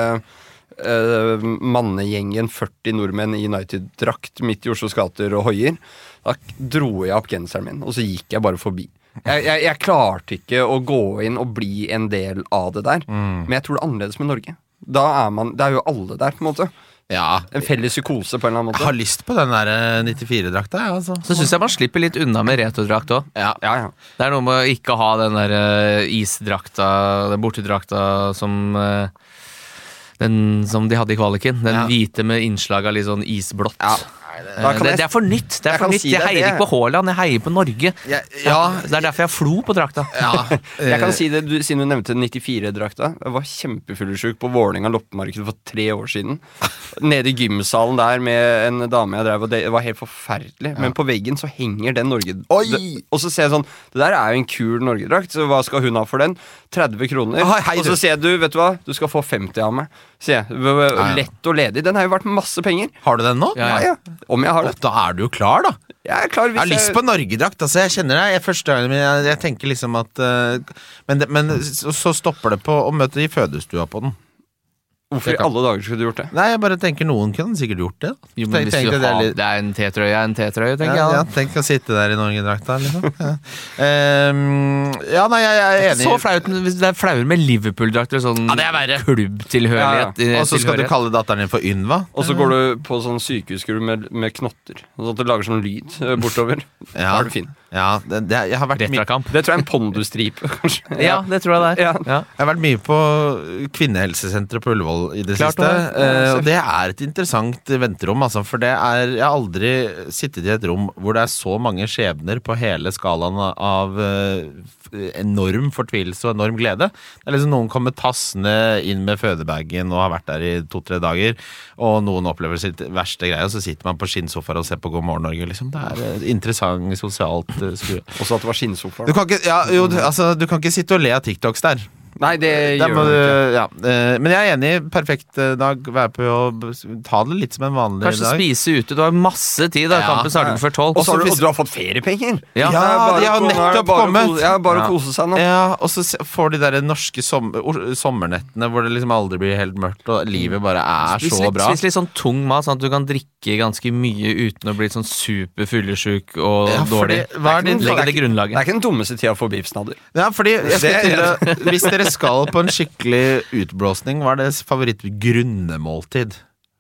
ø, mannegjengen, førti nordmenn i United-drakt midt i Oslos gater og hoier. Da dro jeg opp genseren min, og så gikk jeg bare forbi. Jeg, jeg, jeg klarte ikke å gå inn og bli en del av det der. Men jeg tror det er annerledes med Norge. Da er man, det er jo alle der, på en måte. Ja. En felles psykose på en eller annen Jeg har måte. lyst på den der eh, nittifire-drakta, jeg, altså. Så syns jeg man slipper litt unna med retrodrakt òg. Ja. Ja, ja. Det er noe med å ikke ha den der uh, isdrakta, den bortedrakta som uh, Den som de hadde i kvaliken. Den Ja. hvite med innslag av litt sånn isblått. Ja. Da kan det, jeg- det er for nytt. Det er jeg for kan nytt. si Jeg deg heier det. ikke på Haaland, jeg heier på Norge. Ja, ja, Det er derfor jeg har flo på drakta. ja. Jeg kan si det, du, Siden du nevnte nittifire-drakta. Jeg var kjempefyllesyk på Vålerenga loppemarked for tre år siden. Nede i gymsalen der med en dame jeg drev, og det var helt forferdelig. Men på veggen så henger den Norge... Oi! Det, og så ser jeg sånn, det der er jo en kul Norgedrakt, så hva skal hun ha for den? tretti kroner. Hei, hei, og så du. sier jeg, du, vet du hva? Du skal få femti av meg. Sier jeg. ja. Lett og ledig. Den har jo vært masse penger. Har du den nå? Ja, Ja, ja. Om jeg har det. Da er du jo klar, da. Jeg er klar Jeg har hvis lyst på Norgedrakt. Altså, jeg kjenner deg. Jeg, første gangen, men jeg, jeg tenker liksom at uh, Men, det, men så, så stopper det på å møte i fødestua på den. Hvorfor i alle dager skulle du gjort det? Nei, jeg bare tenker noen kunne sikkert gjort det. Jo, men hvis Tenk- du tenkte det er har, litt- det er en T-trøye, er en T-trøye, tenker ja, jeg. ja, da. tenk å sitte der i Norgedrakta, liksom. Ja. Ehm, ja, nei, jeg, jeg er enig. Så flaut hvis det er flauere med Liverpool-drakter, sånn Ja, det er verre. klubbtilhørighet. Og så skal du tilhørighet. kalle datteren din for Ynva? Og så går du på sånn sykehusskru med, med knotter, sånn at det lager sånn lyd eh, bortover. Da Ja, er du fin. ja det, det, jeg, har vært mye, Retrakamp. Det tror jeg er en pondusstripe, kanskje. Ja, det tror jeg det er. Ja. Ja. jeg har vært mye på kvinnehelsesenteret på Ullevål i det Klart siste. det. eh, og det er et interessant venterom, altså, for det er Jeg har aldri sittet i et rom hvor det er så mange skjebner på hele skalaen av eh, enorm fortvilelse og enorm glede. Det er liksom Noen kommer tassende inn med fødebagen og har vært der i to-tre dager, og noen opplever sitt verste greie, og så sitter man på skinnsofaer og ser på God morgen Norge. Liksom. Det er et interessant sosialt uh, skue. Også at det var skinnsofa. Du kan ikke, ja, jo, du, altså, du kan ikke sitte og le av TikToks der. Nei, det Der gjør må du du, ikke. ja. eh, Men jeg er enig. Perfekt eh, dag. Være på jobb. Ta det litt som en vanlig Kanskje dag. spise ute. Du har masse tid. Da. Ja. Kampen starter ikke før tolv. Og så har du, hvis- og du har fått feriepenger! Ja. Ja, Det er bare de har å komme- nettopp bare å kommet. kose- Ja, bare å Ja. kose seg nå. Ja, og så se- får de der norske som, or- sommernettene hvor det liksom aldri blir helt mørkt, og livet bare er Spis så litt, bra. spis litt sånn tung mat, sånn at du kan drikke ganske mye uten å bli sånn super fyllesyk og Ja, fordi- dårlig. hva er din- Legge det Det er grunnlaget. ikke den dummeste tida for beefsnadder. Ja, fordi jeg skal Det- til å, Hvis dere skal på en skikkelig utblåsning, hva er deres favoritt-grunnemåltid?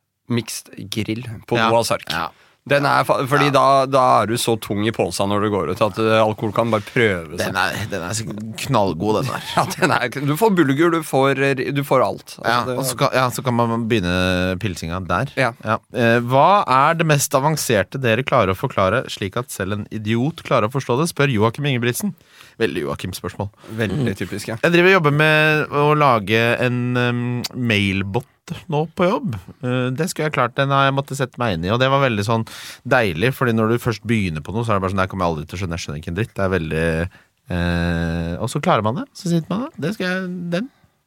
Mixed grill på Ja. Noahs ark. Ja. Den er, fa- fordi da, da er du så tung i posen når du går ut at eh, alkohol kan bare prøve seg. Den er, den er sikkert knallgod, den der. Ja, den er, du får bulgur, du får, du får alt. Ja, Altså, det- og så kan, ja, så kan man begynne pilsinga der. Ja. Eh, hva er det mest avanserte dere klarer å forklare, slik at selv en idiot klarer å forstå det? Spør Joakim Ingebrigtsen. Veldig Joakim-spørsmål. Veldig typisk, ja. Jeg driver og jobber med å lage en um, mailbot nå på jobb. Uh, det skulle jeg klart, den har jeg måttet sette meg inn i, og det var veldig sånn deilig, fordi når du først begynner på noe, så er det bare sånn, der kommer jeg aldri til å skjønne, jeg skjønner ikke en dritt. Det er veldig uh, og så klarer man det, så sitter man det. Det skal jeg, den.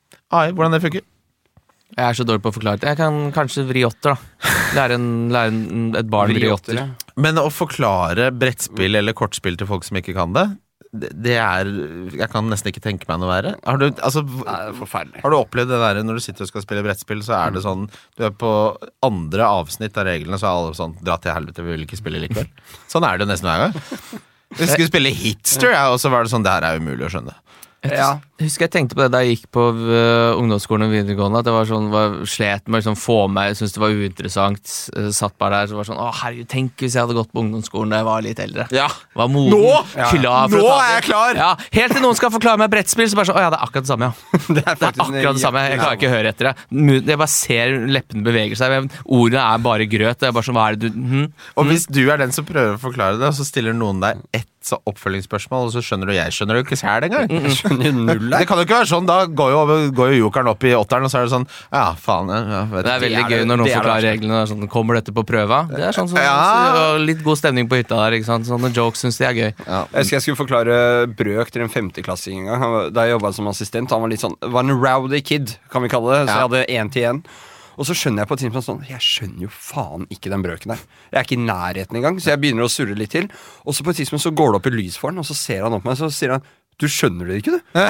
A I, hvordan det funker. Jeg er så dårlig på å forklare det. Jeg kan kanskje vri åtter, da. Lære, en, lære en, et barn vri åtter. ja. Men å forklare brettspill eller kortspill til folk som ikke kan det, det, det er Jeg kan nesten ikke tenke meg noe verre. Har du, altså, Nei, det er forferdelig. har du opplevd det der når du sitter og skal spille brettspill, så er det sånn du er på andre avsnitt av reglene, så er alle sånn dra til helvete, vi vil ikke spille likevel. Sånn er det jo nesten hver gang. Vi skulle spille Hitster, ja, og så var det sånn det her er umulig å skjønne. Ja. Jeg husker jeg tenkte på det da jeg gikk på uh, ungdomsskolen og videregående, at det var sånn, var slet med å liksom, få meg, syntes det var uinteressant, uh, satt bare der, så var det sånn, å herregud, tenk hvis jeg hadde gått på ungdomsskolen da jeg var litt eldre. Ja. Var moden, Nå? Ja. klar for Nå å ta er det. jeg klar! Ja, helt til noen skal forklare meg brettspill, så bare sånn, å ja, det er akkurat det samme, ja. Det er Det er faktisk akkurat det samme, jeg klarer ikke å høre etter det. Mu- Jeg bare ser leppene beveger seg, men ordene er bare grøt, det er bare sånn, hva er det du, hm? Og hvis du er den som prøver å forklare det, så stiller noen deg ett så oppfølgingsspørsmål, og så skjønner du jeg skjønner jo ikke selv engang. Jeg skjønner jo null Det der. kan jo ikke være sånn, da går jo, går jo jokeren opp i åtteren, og så er det sånn, ja, faen, ja, vet Det er du. veldig er det- gøy når noen det er det forklarer verste. reglene. Sånn, kommer dette på prøva? Det er sånn som, Ja. og litt god stemning på hytta der, ikke sant? Sånne jokes synes de er gøy. Ja. Jeg husker jeg skulle forklare brøk til en femteklassing en gang. Han var- Da jeg jobbet som assistent, han var litt sånn var en rowdy kid, kan vi kalle det. Så Ja. jeg hadde én til én. Og så skjønner jeg på et tidspunkt sånn Jeg skjønner jo faen ikke den brøken der. Jeg er ikke i nærheten engang, så jeg begynner å surre litt til. Og så på et tidspunkt så går det opp i lys for han, og så ser han opp på meg, så sier han du skjønner det ikke, du?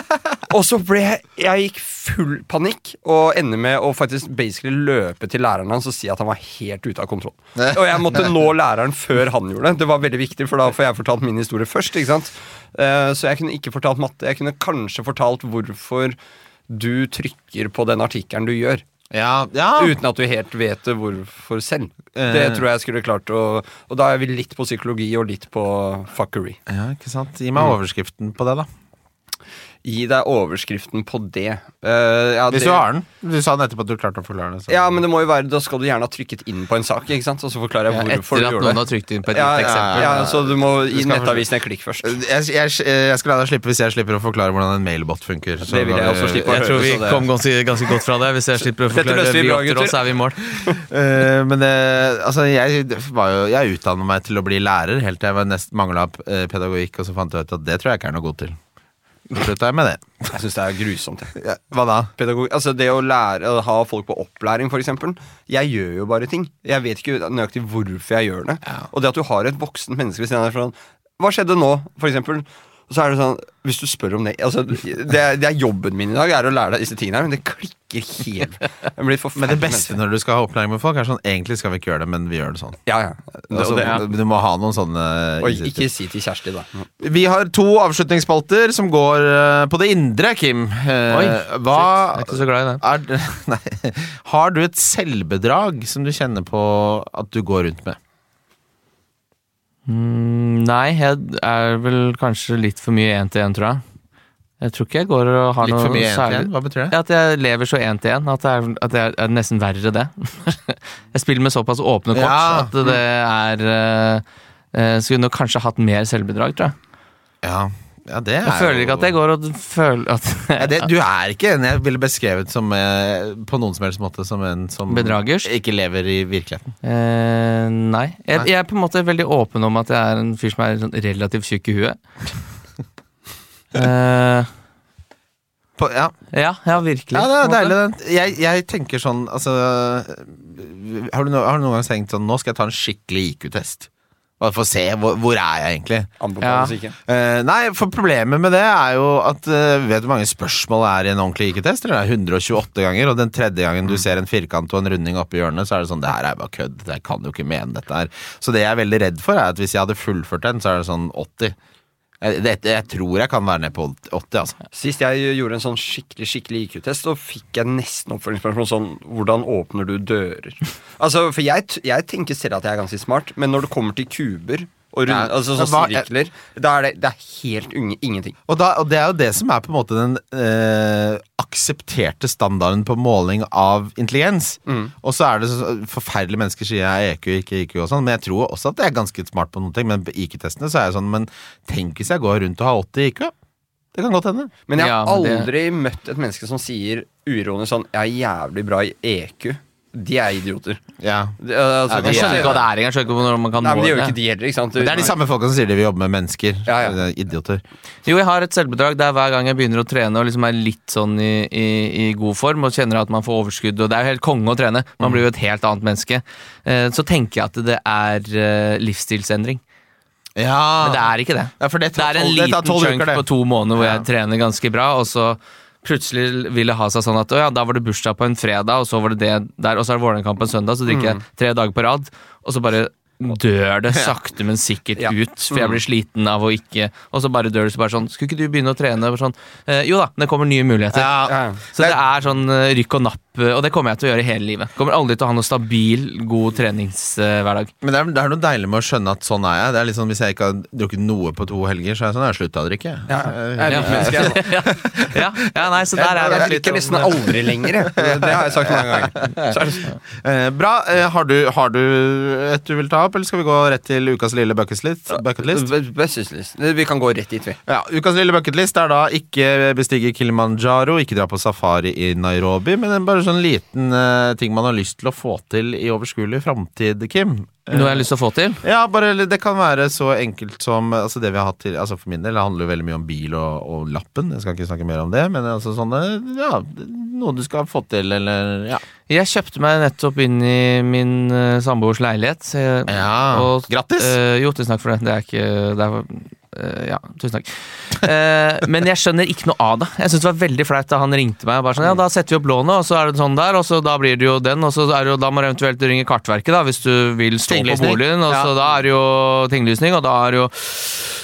Og så ble jeg Jeg gikk full panikk og ender med å faktisk basically løpe til læreren hans og si at han var helt ute av kontroll. Og jeg måtte nå læreren før han gjorde det. Det var veldig viktig, for da får jeg fortalt min historie først. Ikke sant? Eh, Så jeg kunne ikke fortalt matte. Jeg kunne kanskje fortalt hvorfor du trykker på den artikkelen du gjør. Ja, ja. Uten at du helt vet det hvorfor selv. Det tror jeg skulle klart å Og da er vi litt på psykologi og litt på fuckery. Ja, ikke sant. Gi meg overskriften på det, da. Gi deg overskriften på det. Uh, ja, Hvis det, du har den. Du sa nettopp at du klarte å forklare det. Så. Ja, men det må jo være, da skal du gjerne ha trykket inn på en sak, ikke sant? Og så forklarer jeg Ja, hvorfor du etter at gjorde noen det. har trykt inn på et Ja, gitt ja, eksempel. ja, så du må gi skal nettavisen en klikk først. Jeg, jeg, jeg skal la deg slippe hvis jeg slipper å forklare hvordan en mailbot funker. Så Det vil jeg også slippe å Jeg tror vi så det- kom ganske, ganske godt fra det. Hvis jeg slipper å Dette forklare løser vi vi bra, oppter gutter. oss, er vi i mål. Eh, men det, altså jeg var jo Jeg utdannet meg til å bli lærer helt til jeg var nest manglet eh, pedagogikk, og så fant jeg ut at det tror jeg ikke er noe god til. Så slutta jeg med det. Jeg synes det er grusomt. jeg. Ja, hva da? Pedagog, altså det å lære å ha folk på opplæring, for eksempel. Jeg gjør jo bare ting. Jeg vet ikke nøyaktig hvorfor jeg gjør det. Og det at du har et voksen menneske ved siden av deg sånn, hva skjedde nå, for eksempel? Og så er det sånn, hvis du spør om det altså, det, er, det er jobben min i dag, er å lære deg disse tingene her, men det klikker helt. Jeg blir et forferdelig Men det beste menneske. når du skal ha opplæring med folk, er sånn egentlig skal vi ikke gjøre det, men vi gjør det sånn. Ja, ja. Altså, Og det, ja. Du må ha noen sånne Og initiativ. ikke si til Kjersti, da. Vi har to avslutningsspalter som går eh, på det indre, Kim. Eh, Oi, hva Jeg er ikke så glad i det. er, det- nei, har du et selvbedrag som du kjenner på at du går rundt med? Mm, nei, jeg er vel kanskje litt for mye en til en, tror jeg. Jeg tror ikke jeg går og har Litt noe for mye en til særlig en? Hva betyr det? Ja, at jeg lever så en til en, at det er, at det er, er nesten verre det. Jeg spiller med såpass åpne kort Ja. at det er uh, uh, Skulle nok kanskje hatt mer selvbedrag, tror jeg. Ja, ja det er Jeg føler ikke at jeg går og føler at ja, det, Du er ikke en jeg ville beskrevet som eh, på noen som helst måte som en som Bedragers? ikke lever i virkeligheten. Eh, nei. Jeg, Nei. jeg er på en måte veldig åpen om at jeg er en fyr som er sånn relativt tjukk i huet. Eh, På, ja. ja, ja, virkelig. ja, det på er en måte. deilig. det. Jeg, jeg tenker sånn altså, har, du no, har du noen gang tenkt sånn nå skal jeg ta en skikkelig I Q-test? Bare for å se hvor, hvor er jeg egentlig. Anbefales Ja. ikke. Eh, nei, for problemet med det er jo at uh, vet du hvor mange spørsmål det er i en ordentlig I Q-test? Det er hundre og tjueåtte ganger, og den tredje gangen du ser en firkant og en runding oppe i hjørnet, så er det sånn, det her er bare kødd, jeg kan jo ikke mene dette her. Så det jeg er veldig redd for er at hvis jeg hadde fullført den, så er det sånn åtti. Jeg, det, jeg tror jeg kan være ned på åtti, altså. Sist jeg gjorde en sånn skikkelig skikkelig I Q-test, så fikk jeg nesten oppfølgingsspørsmål sånn, hvordan åpner du dører? Altså, for jeg, t- jeg tenker selv at jeg er ganske smart, men når det kommer til kuber og rund, Ja, altså men så hva- sirkler, da er det, det er helt unge, ingenting. Og, da, og det er jo det som er på en måte den eh, aksepterte standarden på måling av intelligens. Mm. Og så er det så forferdelige mennesker sier jeg er E Q, ikke I Q og sånn, men jeg tror også at jeg er ganske smart på noen ting, men på I Q-testene så er jeg sånn, men tenk hvis jeg går rundt og har åtti I Q? Det kan godt hende. Men jeg har Ja, men det- aldri møtt et menneske som sier uironisk sånn, jeg er jævlig bra I E Q. De er idioter. Ja. De, altså, Ja, de Jeg skjønner ikke hva det er engang. Jeg skjønner ikke hvordan man kan Nei, men det gjør måle ikke de heller, ikke sant? Det er de samme folkene som sier de vil jobbe med mennesker. Ja, ja. Det er Idioter. Jo, jeg har et selvbedrag der hver gang jeg begynner å trene og liksom er litt sånn i, i, i god form og kjenner at man får overskudd, og det er jo helt konge å trene. Man blir jo et helt annet menneske. Eh, Så tenker jeg at det er eh, livsstilsendring. Ja. Men det er ikke det. Ja, for det, Det tar er en tolv- det tar liten tolv chunk uker, det. på to måneder hvor Ja. jeg trener ganske bra, og så plutselig vil det ha seg sånn at å ja, da var det bursdag på en fredag, og så var det det der, og så er det Vålerenga-kamp på en søndag, så drikker jeg tre dager på rad, og så bare dør det sakte, men sikkert Ja. ut, for jeg blir sliten av å ikke, og så bare dør det så bare sånn, skulle ikke du begynne å trene? Bare sånn, eh, jo da, det kommer nye muligheter. Ja. Ja. Så det er sånn eh, rykk og napp, eh, og det kommer jeg til å gjøre hele livet. Kommer aldri til å ha noe stabil, god treningshverdag. Men det er, det er noe deilig med å skjønne at sånn er jeg. Det er litt sånn, hvis jeg ikke har drukket noe på to helger, så er jeg sånn, jeg har sluttet å drikke. Ja. Jeg er litt menneske, jeg nå. ja, ja, nei, så der er Jeg, det jeg litt drikker nesten sånn, aldri lenger, jeg. Det, det har jeg sagt mange ganger. Så er det, Eh, bra. Eh, har, du, har du et du vil ta opp, eller skal vi gå rett til ukas lille bucketlist? bucketlist? Bucketlist. Vi kan gå rett dit, vi. Ja, ukas lille bucketlist er da ikke bestige Kilimanjaro, ikke dra på safari i Nairobi, men en bare sånn liten eh, ting man har lyst til å få til i overskuelig fremtid, Kim. noe jeg har lyst til å få til. Ja, bare det kan være så enkelt som altså det vi har hatt til, altså for min del, det handler jo veldig mye om bil og, og lappen. Jeg skal ikke snakke mer om det, men altså sånne, ja, noe du skal få til, eller, ja. Jeg kjøpte meg nettopp inn i min uh, samboers leilighet. så jeg- Ja, og, grattis! eh, jo, tusen takk for det. Det er ikke det er, eh, Ja, tusen takk. Eh, men jeg skjønner ikke noe av det. Jeg synes det var veldig flaut da han ringte meg. Og bare sånn, ja, da setter vi opp lånet, og så er det sånn der, og så da blir det jo den, og så er det jo, da må du eventuelt ringe Kartverket da, hvis du vil stå på Tinglysning. boligen, og så Ja. da er det jo tinglysning, og da er det jo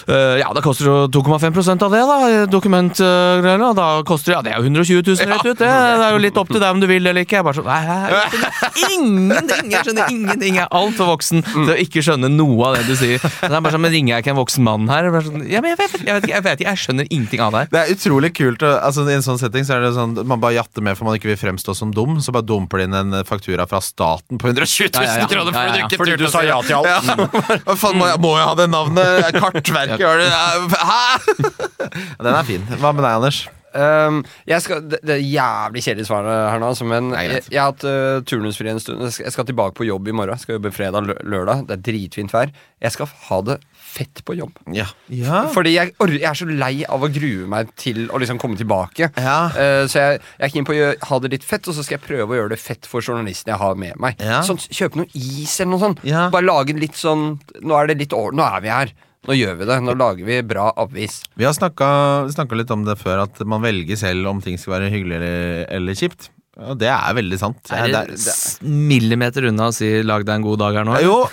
Uh, ja, det koster jo to komma fem prosent av det, da. Dokumentgreiene. Og da koster ja, det er jo hundre og tjue tusen rett ut. Det, det er jo litt opp til deg om du vil eller ikke. Jeg bare sånn Nei, jeg skjønner ingenting! Jeg skjønner ingenting. Jeg er altfor voksen til å ikke skjønne noe av det du sier. Så det er bare sånn, men ringer jeg ikke en voksen mann her? Jeg, sånn, ja, men jeg, vet, jeg, vet, jeg vet ikke, jeg skjønner ingenting av det her. Det er utrolig kult. Altså, I en sånn setting så er det sånn man bare jatter med for man ikke vil fremstå som dum. Så bare dumper det inn en faktura fra staten på hundre og tjue tusen ja, ja, ja. kroner for ja, ja, ja. Fordi du sa ja til alt. Ja. Hva faen, må jeg, må jeg ha det navnet? Kartverket gjør det. Hæ? Den er fin. Hva med deg, Anders? Um, jeg skal, det, det er jævlig kjedelig svar her nå altså, men jeg, jeg har hatt uh, turnusfri en stund. Jeg skal, jeg skal tilbake på jobb i morgen. Jeg skal jobbe fredag, lø lørdag. Det er dritfint vær. Jeg skal ha det fett på jobb. Ja. Ja. Fordi jeg, jeg er så lei av å grue meg til å liksom komme tilbake. Ja. uh, Så jeg, jeg er keen på å gjøre, ha det litt fett, og så skal jeg prøve å gjøre det fett for journalisten jeg har med meg. Ja. Sånn, kjøpe noe is eller noe sånt. Ja. Bare lage litt sånn Nå er det litt år, nå er vi her. Nå gjør vi det, nå lager vi bra avis. Vi har snakket litt om det før, at man velger selv om ting skal være hyggelig eller, eller kjipt. Og det er veldig sant. Er det, det, det millimeter unna å si lag deg en god dag her nå? Jo.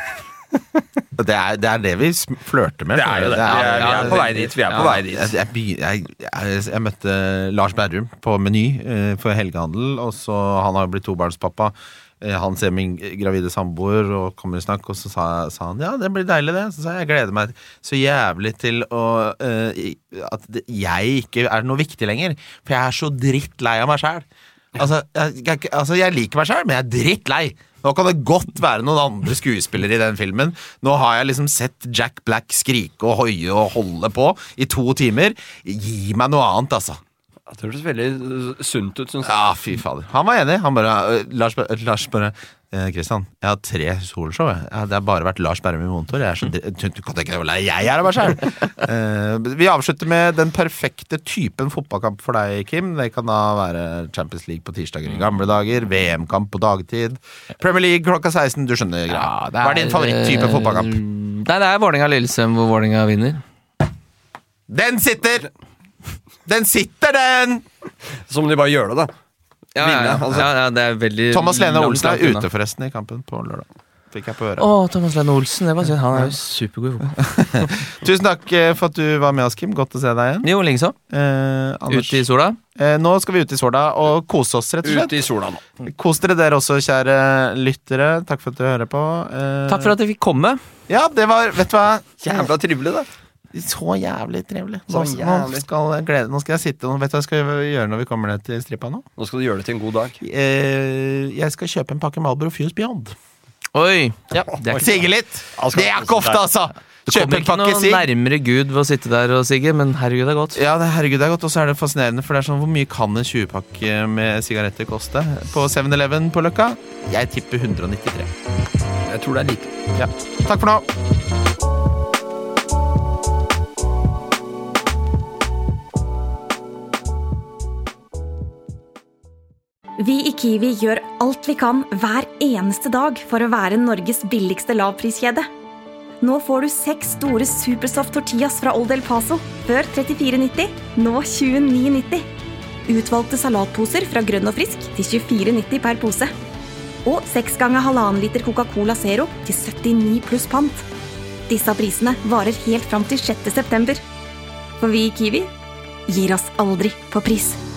Det er, det er det vi flørter med. Det er jo det. det er, vi, er, vi er på vei dit. Vi er ja, på vei dit. Jeg, jeg, jeg, jeg, jeg møtte Lars Berrum på Meny eh, for helgehandel, og så han har jo blitt tobarnspappa. Han ser min gravide samboer og kommer i snakk, og så sa, sa han ja, det blir deilig det. Så sa jeg, jeg gleder meg så jævlig til å, uh, at det, jeg ikke er noe viktig lenger, for jeg er så drittlei av meg selv. Altså, jeg, jeg, altså, jeg liker meg selv, men jeg er drittlei. Nå kan det godt være noen andre skuespillere i den filmen. Nå har jeg liksom sett Jack Black skrike og hoie og holde på i to timer. Gi meg noe annet, altså. Det høres veldig sunt ut, synes jeg. Ja, fy fader. Han var enig. Han bare, uh, Lars, uh, Lars bare eh, Kristian, jeg har tre soloshow. Ja, det har bare vært Lars Berrum i monitor. Jeg er så du kan tenke deg hvor lei jeg er av meg selv. uh, Vi avslutter med den perfekte typen fotballkamp for deg, Kim. Det kan da være Champions League på tirsdager i gamle dager, V M-kamp på dagtid, Premier League klokka seksten. Du skjønner greia. Ja, Hva er din favoritttype fotballkamp? Nei, det er Vålerenga-Lillestrøm hvor Vålerenga vinner. Den sitter! Den sitter, den! Så må de bare gjøre det, da. Ja, Vinne, ja, altså. ja, ja, det er veldig Thomas Lene langt, Olsen er langt ute forresten i kampen på lørdag. Fikk jeg på øret. Å, Thomas Lene Olsen, det var synd. Han er jo supergod i fotball. Tusen takk for at du var med oss, Kim. Godt å se deg igjen. Jo, lenge så. Eh, Anders, Ut i sola. eh, Nå skal vi ut i sola og kose oss, rett og slett. Ute i sola nå. Kos dere der også, kjære lyttere. Takk for at du hører på. Eh, Takk for at jeg fikk komme. Ja, det var, vet du hva? Jævla trivelig, da. Så jævlig trevelig. Så Nå, jævlig. Nå, skal jeg glede, nå skal jeg sitte og vet du hva jeg skal gjøre når vi kommer ned til strippa nå? Nå skal du gjøre det til en god dag. Eh, jeg skal kjøpe en pakke Marlboro Fuse Beyond. Oi, ja, det er ikke Sigge litt! Det er ikke ofte, altså! Du Kjøpe kommer en ikke pakke noe Sigg. nærmere Gud ved å sitte der og sigge, men herregud, det er godt. Ja, det, herregud, det er godt, og så er det fascinerende, for det er sånn, hvor mye kan en tjue-pakke med sigaretter koste? På seven eleven på Løkka? Jeg tipper one ninety-tre. Jeg tror det er lite. Ja. Takk for nå! Vi i Kiwi gjør alt vi kan hver eneste dag for å være Norges billigste lavpriskjede. Nå får du seks store Supersoft tortillas fra Old El Paso, før trettifire nitti, nå tjueni nitti. Utvalgte salatposer fra Grønn og Frisk til tjuefire nitti per pose. Og seks ganger halvannen liter Coca-Cola Zero til syttini pluss pant. Disse prisene varer helt fram til sjette september. For vi i Kiwi gir oss aldri på pris.